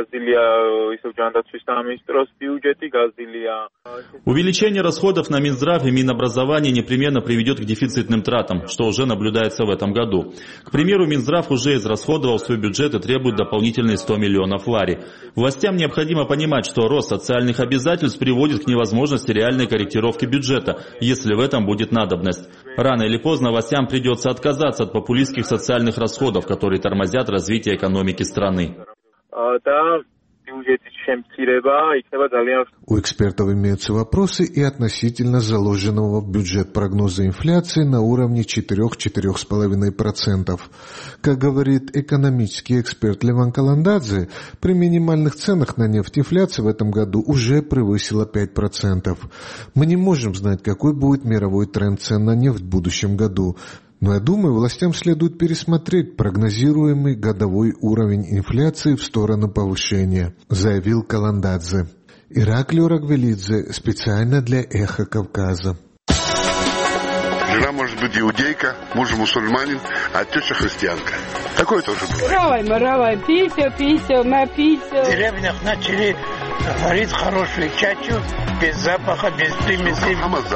Увеличение расходов на Минздрав и Минобразование непременно приведет к дефицитным тратам, что уже наблюдается в этом году. К примеру, Минздрав уже израсходовал свой бюджет и требует дополнительные 100 миллионов лари. Властям необходимо понимать, что рост социальных обязательств приводит к невозможности реальной корректировки бюджета, если в этом будет надобность. Рано или поздно властям придется отказаться от популистских социальных расходов, которые тормозят развитие экономики страны.
У экспертов имеются вопросы и относительно заложенного в бюджет прогноза инфляции на уровне 4–4,5%. Как говорит экономический эксперт Леван Каландадзе, при минимальных ценах на нефть инфляция в этом году уже превысила 5%. Мы не можем знать, какой будет мировой тренд цен на нефть в будущем году. Но я думаю, властям следует пересмотреть прогнозируемый годовой уровень инфляции в сторону повышения, заявил Каландадзе. Ираклио Рагвелидзе специально для «Эхо Кавказа».
Жена может быть иудейка, муж мусульманин, а теща христианка. Такое тоже бывает.
Равай, пися, напися.
В деревнях начали варить хорошую чачу, без запаха, без примесей.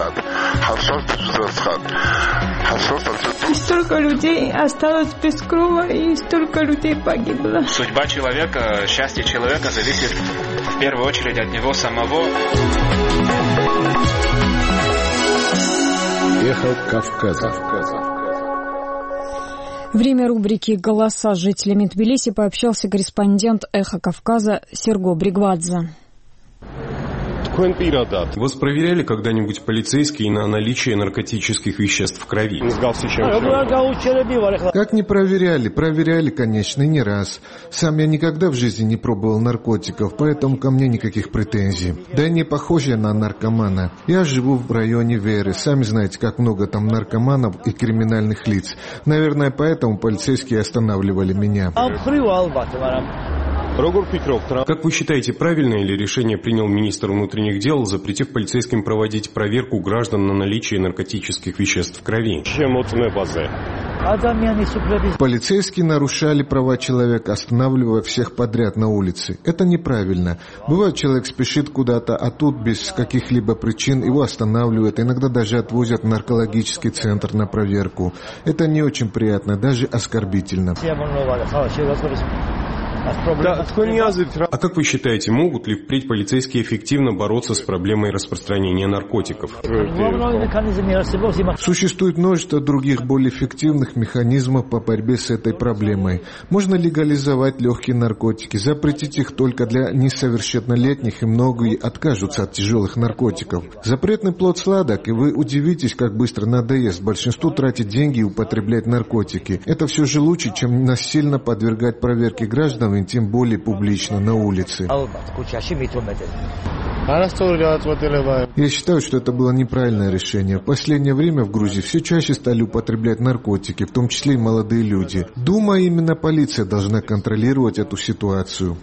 И столько людей осталось без крова, и столько людей погибло.
Судьба человека, счастье человека зависит в первую очередь от него самого.
Эхо Кавказа.
Время рубрики «Голоса» с жителями Тбилиси пообщался корреспондент «Эхо Кавказа» Серго Бригвадзе.
Вас проверяли когда-нибудь полицейские на наличие наркотических веществ в крови?
Как не проверяли? Проверяли, конечно, и не раз. Сам я никогда в жизни не пробовал наркотиков, поэтому ко мне никаких претензий. Да и не похож я на наркомана. Я живу в районе Веры. Сами знаете, как много там наркоманов и криминальных лиц. Наверное, поэтому полицейские останавливали меня.
Как вы считаете, правильное ли решение принял министр внутренних дел, запретив полицейским проводить проверку граждан на наличие наркотических веществ в крови?
Полицейские нарушали права человека, останавливая всех подряд на улице. Это неправильно. Бывает, человек спешит куда-то, а тут без каких-либо причин его останавливают, иногда даже отвозят в наркологический центр на проверку. Это не очень приятно, даже оскорбительно.
А как вы считаете, могут ли впредь полицейские эффективно бороться с проблемой распространения наркотиков?
Существует множество других более эффективных механизмов по борьбе с этой проблемой. Можно легализовать легкие наркотики, запретить их только для несовершеннолетних, и многие откажутся от тяжелых наркотиков. Запретный плод сладок, и вы удивитесь, как быстро надоест большинству тратить деньги и употреблять наркотики. Это все же лучше, чем насильно подвергать проверке граждан, и тем более публично на улице. Я считаю, что это было неправильное решение. В последнее время в Грузии все чаще стали употреблять наркотики, в том числе и молодые люди. Думаю, именно полиция должна контролировать эту ситуацию.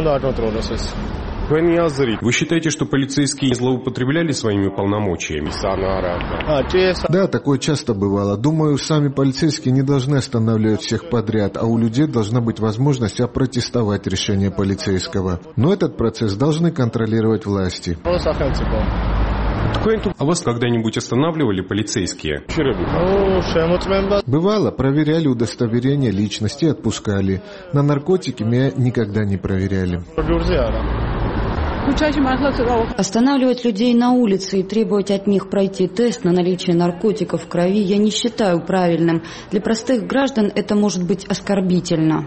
Вы считаете, что полицейские злоупотребляли своими полномочиями?
Да, такое часто бывало. Думаю, сами полицейские не должны останавливать всех подряд, а у людей должна быть возможность опротестовать решение полицейского. Но этот процесс должны контролировать власти.
А вас когда-нибудь останавливали полицейские?
Бывало, проверяли удостоверение личности и отпускали. На наркотики меня никогда не проверяли.
Останавливать людей на улице и требовать от них пройти тест на наличие наркотиков в крови я не считаю правильным. Для простых граждан это может быть оскорбительно.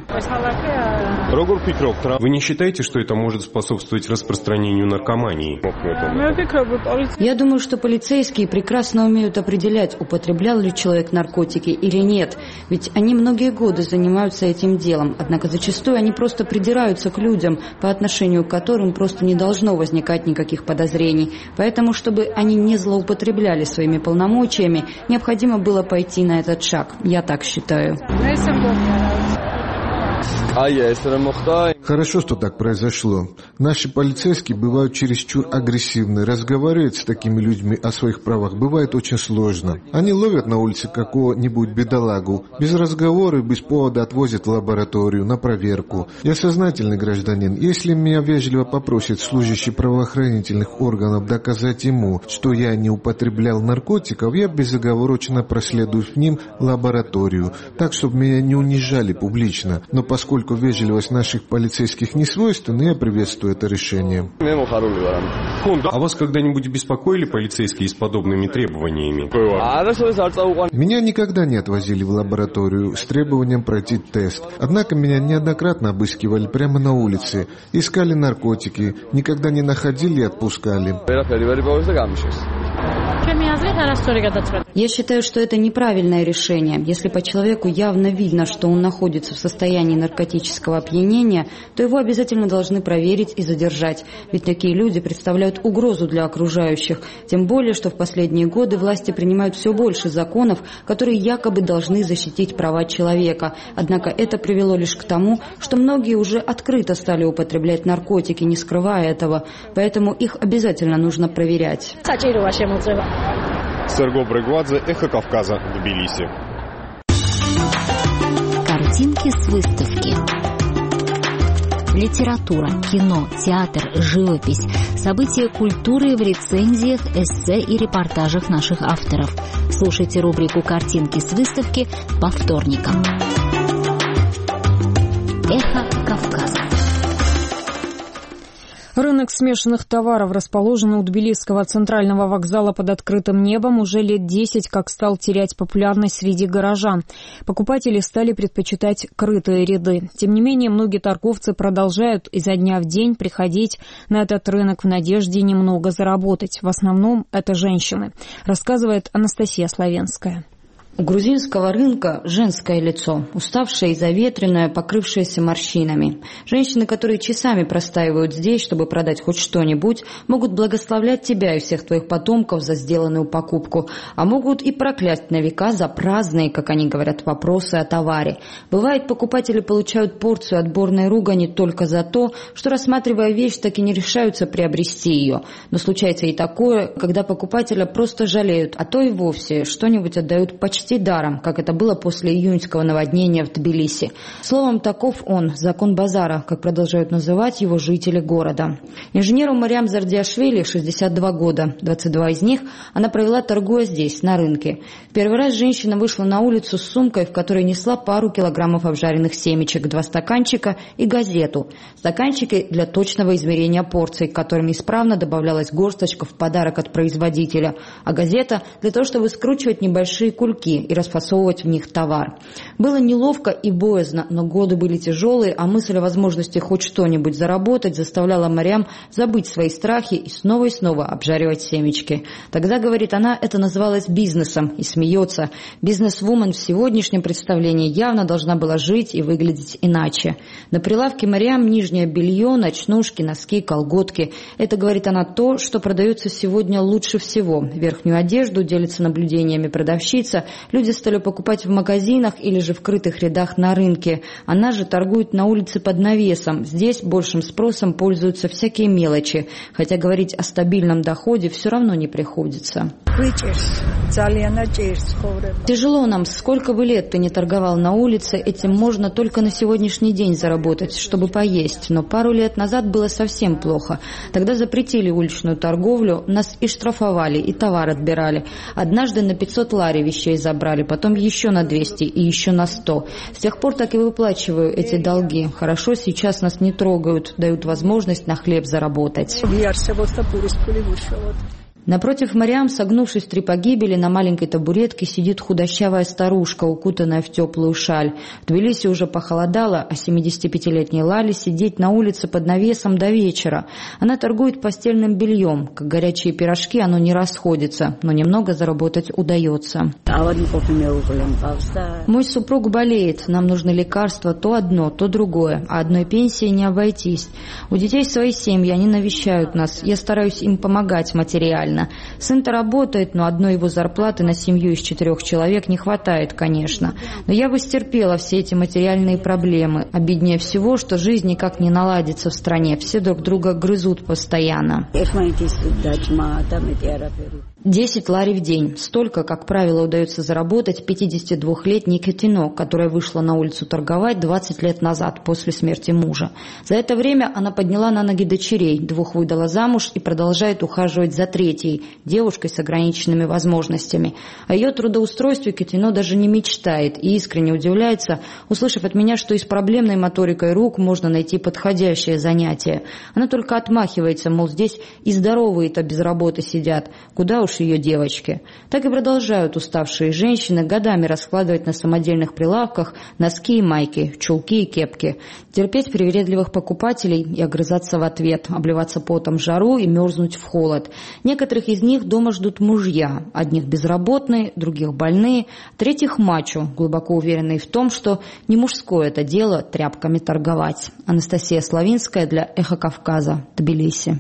Вы не считаете, что это может способствовать распространению наркомании?
Я думаю, что полицейские прекрасно умеют определять, употреблял ли человек наркотики или нет. Ведь они многие годы занимаются этим делом. Однако зачастую они просто придираются к людям, по отношению к которым просто не должно возникать никаких подозрений. Поэтому, чтобы они не злоупотребляли своими полномочиями, необходимо было пойти на этот шаг. Я так считаю.
Хорошо, что так произошло. Наши полицейские бывают чересчур агрессивны. Разговаривать с такими людьми о своих правах бывает очень сложно. Они ловят на улице какого-нибудь бедолагу, без разговора и без повода отвозят в лабораторию на проверку. Я сознательный гражданин. Если меня вежливо попросит служащий правоохранительных органов доказать ему, что я не употреблял наркотиков, я безоговорочно проследую к ним в лабораторию, так, чтобы меня не унижали публично. Но поскольку поскольку вежливость наших полицейских не свойственна, я приветствую это решение.
А вас когда-нибудь беспокоили полицейские с подобными требованиями?
Меня никогда не отвозили в лабораторию с требованием пройти тест. Однако меня неоднократно обыскивали прямо на улице, искали наркотики, никогда не находили и отпускали.
Я считаю, что это неправильное решение. Если по человеку явно видно, что он находится в состоянии наркотического опьянения, то его обязательно должны проверить и задержать. Ведь такие люди представляют угрозу для окружающих. Тем более, что в последние годы власти принимают все больше законов, которые якобы должны защитить права человека. Однако это привело лишь к тому, что многие уже открыто стали употреблять наркотики, не скрывая этого. Поэтому их обязательно нужно проверять.
Серго Брыгвадзе, Эхо Кавказа, Тбилиси.
Картинки с выставки. Литература, кино, театр, живопись, события культуры в рецензиях, эссе и репортажах наших авторов. Слушайте рубрику «Картинки с выставки» по вторникам. Эхо Кавказа.
Рынок смешанных товаров, расположенный у Тбилисского центрального вокзала под открытым небом, уже лет 10 как стал терять популярность среди горожан. Покупатели стали предпочитать крытые ряды. Тем не менее, многие торговцы продолжают изо дня в день приходить на этот рынок в надежде немного заработать. В основном это женщины, рассказывает Анастасия Славенская.
У грузинского рынка женское лицо, уставшее и заветренное, покрывшееся морщинами. Женщины, которые часами простаивают здесь, чтобы продать хоть что-нибудь, могут благословлять тебя и всех твоих потомков за сделанную покупку, а могут и проклясть на века за праздные, как они говорят, вопросы о товаре. Бывает, покупатели получают порцию отборной ругани только за то, что, рассматривая вещь, так и не решаются приобрести ее. Но случается и такое, когда покупателя просто жалеют, а то и вовсе что-нибудь отдают почти даром, как это было после июньского наводнения в Тбилиси. Словом, таков он, закон базара, как продолжают называть его жители города. Инженеру Мариам Зардиашвили 62 года, 22 из них она провела, торгуя здесь, на рынке. В первый раз женщина вышла на улицу с сумкой, в которой несла пару килограммов обжаренных семечек, 2 стаканчика и газету. Стаканчики для точного измерения порций, к которым исправно добавлялась горсточка в подарок от производителя, а газета для того, чтобы скручивать небольшие кульки и расфасовывать в них товар. Было неловко и боязно, но годы были тяжелые, а мысль о возможности хоть что-нибудь заработать заставляла Мариам забыть свои страхи и снова обжаривать семечки. Тогда, говорит она, это называлось бизнесом, и смеется. Бизнес-вумен в сегодняшнем представлении явно должна была жить и выглядеть иначе. На прилавке Мариам нижнее белье, ночнушки, носки, колготки. Это, говорит она, то, что продается сегодня лучше всего. Верхнюю одежду, делится наблюдениями продавщица, люди стали покупать в магазинах или же в крытых рядах на рынке. Она же торгует на улице под навесом. Здесь большим спросом пользуются всякие мелочи. Хотя говорить о стабильном доходе все равно не приходится. Тяжело нам. Сколько бы лет ты не торговал на улице, этим можно только на сегодняшний день заработать, чтобы поесть. Но пару лет назад было совсем плохо. Тогда запретили уличную торговлю, нас и штрафовали, и товар отбирали. Однажды на 500 лари вещей забрали, потом еще на 200 и еще на 100. С тех пор так и выплачиваю эти долги. Хорошо, сейчас нас не трогают, дают возможность на хлеб заработать. Напротив Мариам, согнувшись в 3 погибели, на маленькой табуретке сидит худощавая старушка, укутанная в теплую шаль. В Тбилиси уже похолодало, а 75-летней Лали сидеть на улице под навесом до вечера. Она торгует постельным бельем. Как горячие пирожки, оно не расходится, но немного заработать удается. Мой супруг болеет, нам нужны лекарства, то одно, то другое, а одной пенсии не обойтись. У детей свои семьи, они навещают нас, я стараюсь им помогать материально. Сын-то работает, но одной его зарплаты на семью из 4 человек не хватает, конечно. Но я бы стерпела все эти материальные проблемы. Обиднее всего, что жизнь никак не наладится в стране. Все друг друга грызут постоянно. 10 лари в день. Столько, как правило, удается заработать 52-летней Кютино, которая вышла на улицу торговать 20 лет назад, после смерти мужа. За это время она подняла на ноги дочерей, 2 выдала замуж и продолжает ухаживать за 3-й, девушкой с ограниченными возможностями. О ее трудоустройстве Кютино даже не мечтает и искренне удивляется, услышав от меня, что и с проблемной моторикой рук можно найти подходящее занятие. Она только отмахивается, мол, здесь и здоровые-то без работы сидят, куда уж ее девочки. Так и продолжают уставшие женщины годами раскладывать на самодельных прилавках носки и майки, чулки и кепки, терпеть привередливых покупателей и огрызаться в ответ, обливаться потом в жару и мерзнуть в холод. Некоторых из них дома ждут мужья, одних безработные, других больные, третьих мачо, глубоко уверенные в том, что не мужское это дело тряпками торговать. Анастасия Славинская для «Эхо Кавказа», Тбилиси.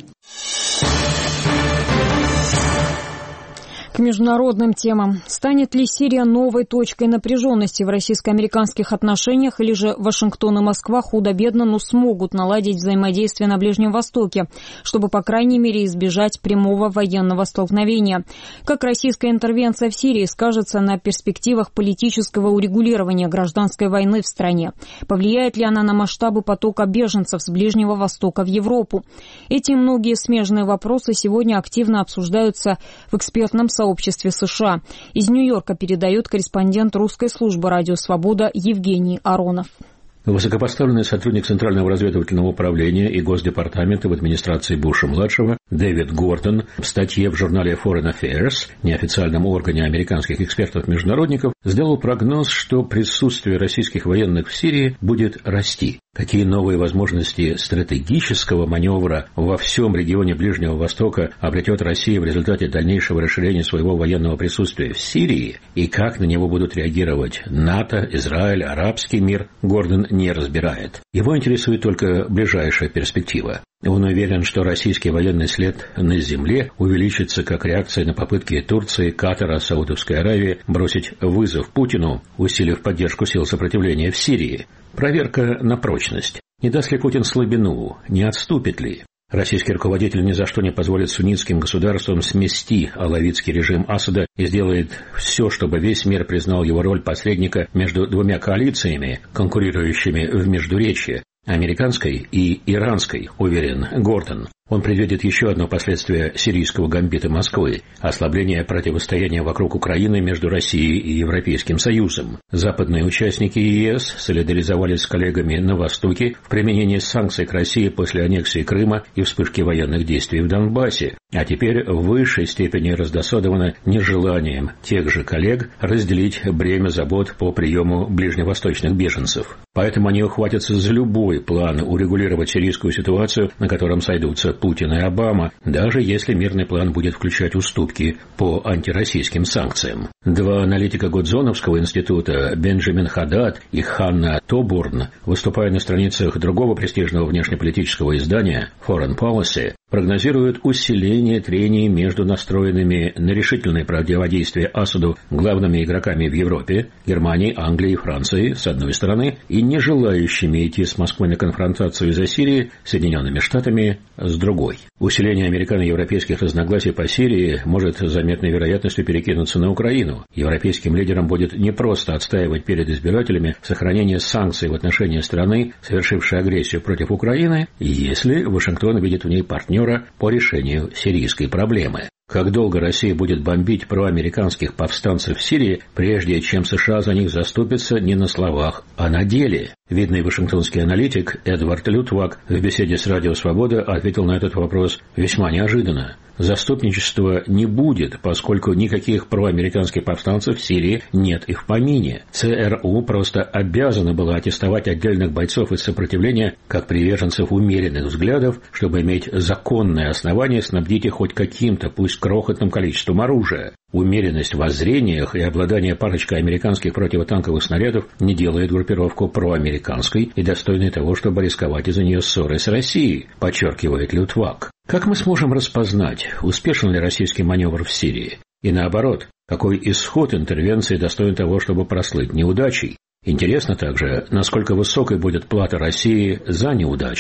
К международным темам. Станет ли Сирия новой точкой напряженности в российско-американских отношениях, или же Вашингтон и Москва худо-бедно, но смогут наладить взаимодействие на Ближнем Востоке, чтобы, по крайней мере, избежать прямого военного столкновения? Как российская интервенция в Сирии скажется на перспективах политического урегулирования гражданской войны в стране? Повлияет ли она на масштабы потока беженцев с Ближнего Востока в Европу? Эти и многие смежные вопросы сегодня активно обсуждаются в экспертном сообществе США. Из Нью-Йорка передает корреспондент русской службы «Радио Свобода» Евгений Аронов.
Высокопоставленный сотрудник Центрального разведывательного управления и Госдепартамента в администрации Буша-младшего Дэвид Гордон в статье в журнале Foreign Affairs, неофициальном органе американских экспертов-международников, сделал прогноз, что присутствие российских военных в Сирии будет расти. Какие новые возможности стратегического маневра во всем регионе Ближнего Востока обретет Россия в результате дальнейшего расширения своего военного присутствия в Сирии, и как на него будут реагировать НАТО, Израиль, арабский мир, Гордон не разбирает. Его интересует только ближайшая перспектива. Он уверен, что российский военный след на земле увеличится как реакция на попытки Турции, Катара, Саудовской Аравии бросить вызов Путину, усилив поддержку сил сопротивления в Сирии. Проверка на прочность. Не даст ли Путин слабину? Не отступит ли? Российский руководитель ни за что не позволит суннитским государствам смести алавитский режим Асада и сделает все, чтобы весь мир признал его роль посредника между двумя коалициями, конкурирующими в Междуречье, американской и иранской, уверен Гордон. Он предвидит еще одно последствие сирийского гамбита Москвы – ослабление противостояния вокруг Украины между Россией и Европейским Союзом. Западные участники ЕС солидаризовались с коллегами на Востоке в применении санкций к России после аннексии Крыма и вспышки военных действий в Донбассе, а теперь в высшей степени раздосадованы нежеланием тех же коллег разделить бремя забот по приему ближневосточных беженцев. Поэтому они ухватятся за любой план урегулировать сирийскую ситуацию, на котором сойдутся Путин и Обама, даже если мирный план будет включать уступки по антироссийским санкциям. Два аналитика Гудзоновского института, Бенджамин Хадад и Ханна Тобурн, выступая на страницах другого престижного внешнеполитического издания Foreign Policy, прогнозируют усиление трений между настроенными на решительное противодействие Асаду главными игроками в Европе, Германии, Англии и Франции, с одной стороны, и не желающими идти с Москвой на конфронтацию из-за Сирии Соединенными Штатами с другой. Усиление американо-европейских разногласий по Сирии может с заметной вероятностью перекинуться на Украину. Европейским лидерам будет не просто отстаивать перед избирателями сохранение санкций в отношении страны, совершившей агрессию против Украины, если Вашингтон видит в ней партнера по решению сирийской проблемы. Как долго Россия будет бомбить проамериканских повстанцев в Сирии, прежде чем США за них заступятся не на словах, а на деле? Видный вашингтонский аналитик Эдвард Лютвак в беседе с «Радио Свобода» ответил на этот вопрос весьма неожиданно. Заступничества не будет, поскольку никаких проамериканских повстанцев в Сирии нет и в помине. ЦРУ просто обязана была аттестовать отдельных бойцов из сопротивления как приверженцев умеренных взглядов, чтобы иметь законное основание снабдить их хоть каким-то, пусть крохотным количеством оружия. Умеренность в воззрениях и обладание парочкой американских противотанковых снарядов не делает группировку проамериканской и достойной того, чтобы рисковать из-за нее ссорой с Россией, подчеркивает Лютвак. Как мы сможем распознать, успешен ли российский маневр в Сирии? И наоборот, какой исход интервенции достоин того, чтобы прослыть неудачей? Интересно также, насколько высокой будет плата России за неудачу.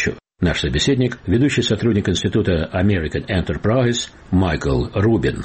Наш собеседник – ведущий сотрудник Института American Enterprise Майкл Рубин.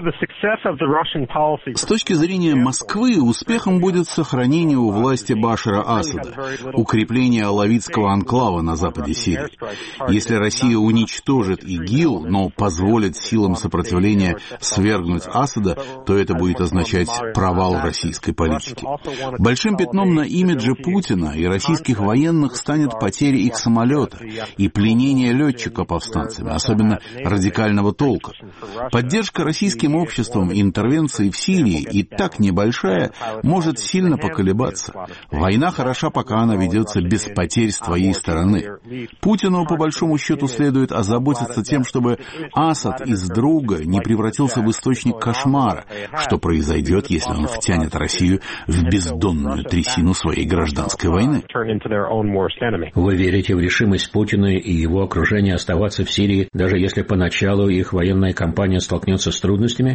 С точки зрения Москвы, успехом будет сохранение у власти Башара Асада, укрепление алавитского анклава на западе Сирии. Если Россия уничтожит ИГИЛ, но позволит силам сопротивления свергнуть Асада, то это будет означать провал российской политики. Большим пятном на имидже Путина и российских военных станет потеря их самолета и пленение летчика повстанцами, особенно радикального толка. Поддержка российским обществом интервенции в Сирии, и так небольшая, может сильно поколебаться. Война хороша, пока она ведется без потерь с твоей стороны. Путину, по большому счету, следует озаботиться тем, чтобы Асад из друга не превратился в источник кошмара, что произойдет, если он втянет Россию в бездонную трясину своей гражданской войны.
Вы верите в решимость Путина и его окружения оставаться в Сирии, даже если поначалу их военная кампания столкнется с трудностями?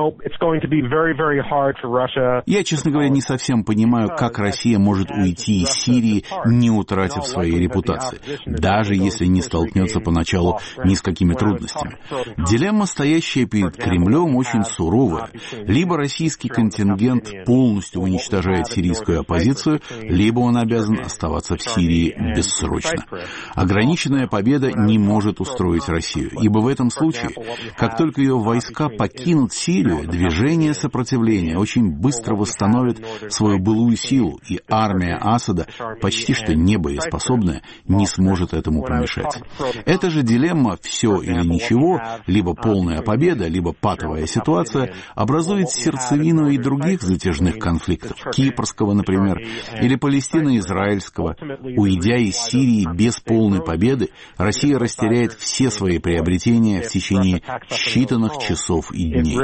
Я, честно говоря, не совсем понимаю, как Россия может уйти из Сирии, не утратив своей репутации, даже если не столкнется поначалу ни с какими трудностями. Дилемма, стоящая перед Кремлем, очень суровая. Либо российский контингент полностью уничтожает сирийскую оппозицию, либо он обязан оставаться в Сирии бессрочно. Ограниченная победа не может устроить Россию, ибо в этом случае, как только ее войска покинут Сирию, движение сопротивления очень быстро восстановит свою былую силу, и армия Асада, почти что не боеспособная, не сможет этому помешать. Эта же дилемма «все или ничего», либо полная победа, либо патовая ситуация, образует сердцевину и других затяжных конфликтов, кипрского, например, или палестино-израильского. Уйдя из Сирии без полной победы, Россия растеряет все свои приобретения в течение считанных часов и дней.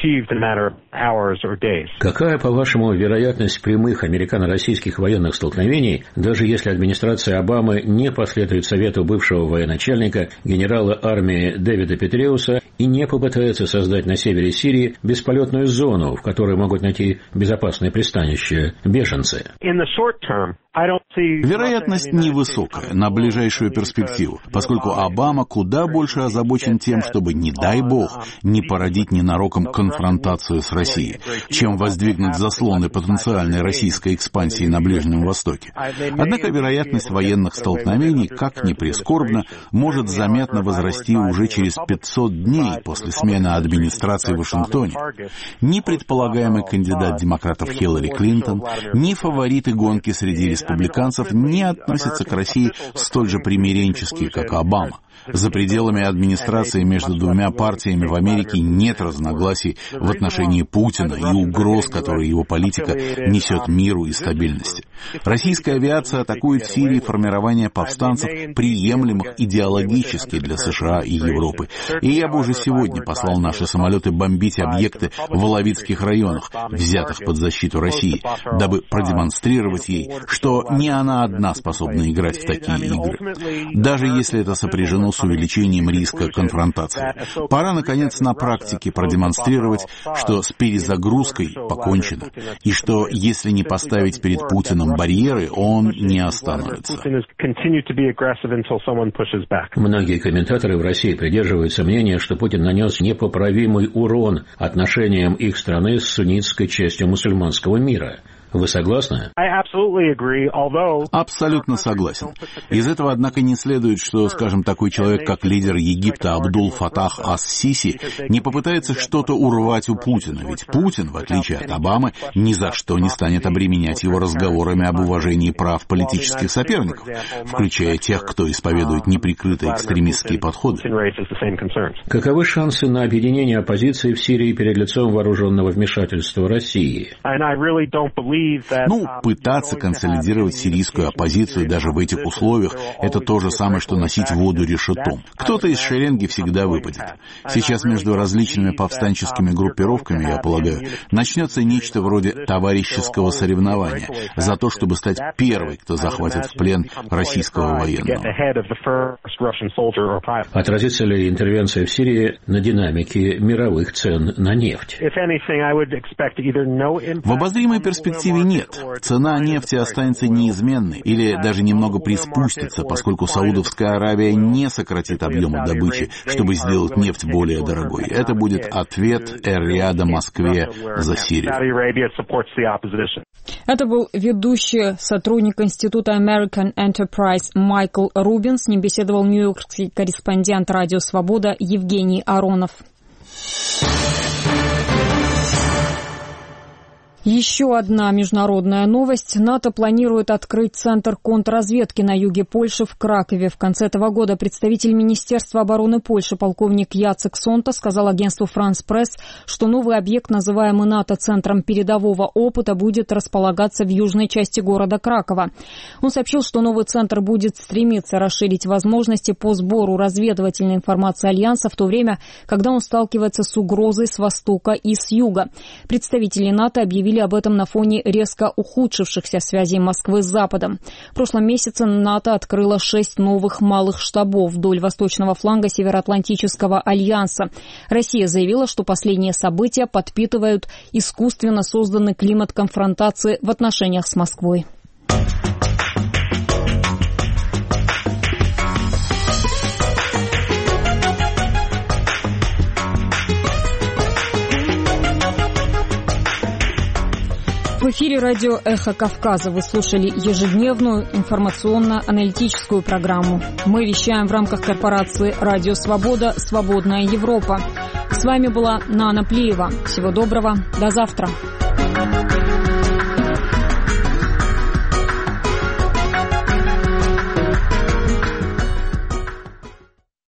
Какая, по-вашему, вероятность прямых американо-российских военных столкновений, даже если администрация Обамы не последует совету бывшего военачальника, генерала армии Дэвида Петреуса и не попытается создать на севере Сирии бесполетную зону, в которой могут найти безопасное пристанище беженцы?
Вероятность невысокая на ближайшую перспективу, поскольку Обама куда больше озабочен тем, чтобы, не дай бог, не породить ненароком конфронтацию с Россией, чем воздвигнуть заслоны потенциальной российской экспансии на Ближнем Востоке. Однако вероятность военных столкновений, как ни прискорбно, может заметно возрасти уже через 500 дней после смены администрации в Вашингтоне. Ни предполагаемый кандидат демократов Хиллари Клинтон, ни фавориты гонки среди республиканцев не относятся к России столь же примиренчески, как Обама. За пределами администрации между двумя партиями в Америке нет разногласий в отношении Путина и угроз, которые его политика несет миру и стабильности. Российская авиация атакует в Сирии формирование повстанцев, приемлемых идеологически для США и Европы. И я бы уже сегодня послал наши самолеты бомбить объекты в алавитских районах, взятых под защиту России, дабы продемонстрировать ей, что не она одна способна играть в такие игры. Даже если это сопряжено с увеличением риска конфронтации. Пора, наконец, на практике продемонстрировать, что с перезагрузкой покончено, и что, если не поставить перед Путиным барьеры, он не остановится.
Многие комментаторы в России придерживаются мнения, что Путин нанес непоправимый урон отношениям их страны с суннитской частью мусульманского мира. Вы согласны?
Абсолютно согласен. Из этого, однако, не следует, что, скажем, такой человек, как лидер Египта Абдул-Фатах ас-Сиси, не попытается что-то урвать у Путина. Ведь Путин, в отличие от Обамы, ни за что не станет обременять его разговорами об уважении прав политических соперников, включая тех, кто исповедует неприкрытые экстремистские подходы.
Каковы шансы на объединение оппозиции в Сирии перед лицом вооруженного вмешательства России?
Пытаться консолидировать сирийскую оппозицию даже в этих условиях – это то же самое, что носить воду решетом. Кто-то из шеренги всегда выпадет. Сейчас между различными повстанческими группировками, я полагаю, начнется нечто вроде товарищеского соревнования за то, чтобы стать первой, кто захватит в плен российского военного.
Отразится ли интервенция в Сирии на динамике мировых цен на нефть?
В обозримой перспективе перспективе нет. Цена нефти останется неизменной или даже немного приспустится, поскольку Саудовская Аравия не сократит объемы добычи, чтобы сделать нефть более дорогой. Это будет ответ Эр-Рияда Москве за Сирию.
Это был ведущий сотрудник Института American Enterprise Майкл Рубин. С ним беседовал нью-йоркский корреспондент «Радио Свобода» Евгений Аронов. Еще одна международная новость. НАТО планирует открыть центр контрразведки на юге Польши в Кракове. В конце этого года представитель Министерства обороны Польши полковник Яцек Сонта сказал агентству «Франс Пресс», что новый объект, называемый НАТО центром передового опыта, будет располагаться в южной части города Кракова. Он сообщил, что новый центр будет стремиться расширить возможности по сбору разведывательной информации Альянса в то время, когда он сталкивается с угрозой с востока и с юга. Представители НАТО объявили об этом на фоне резко ухудшившихся связей Москвы с Западом. В прошлом месяце НАТО открыло 6 новых малых штабов вдоль восточного фланга Североатлантического альянса. Россия заявила, что последние события подпитывают искусственно созданный климат конфронтации в отношениях с Москвой. В эфире радио «Эхо Кавказа». Вы слушали ежедневную информационно-аналитическую программу. Мы вещаем в рамках корпорации «Радио Свобода. Свободная Европа». С вами была Нана Плиева. Всего доброго. До завтра.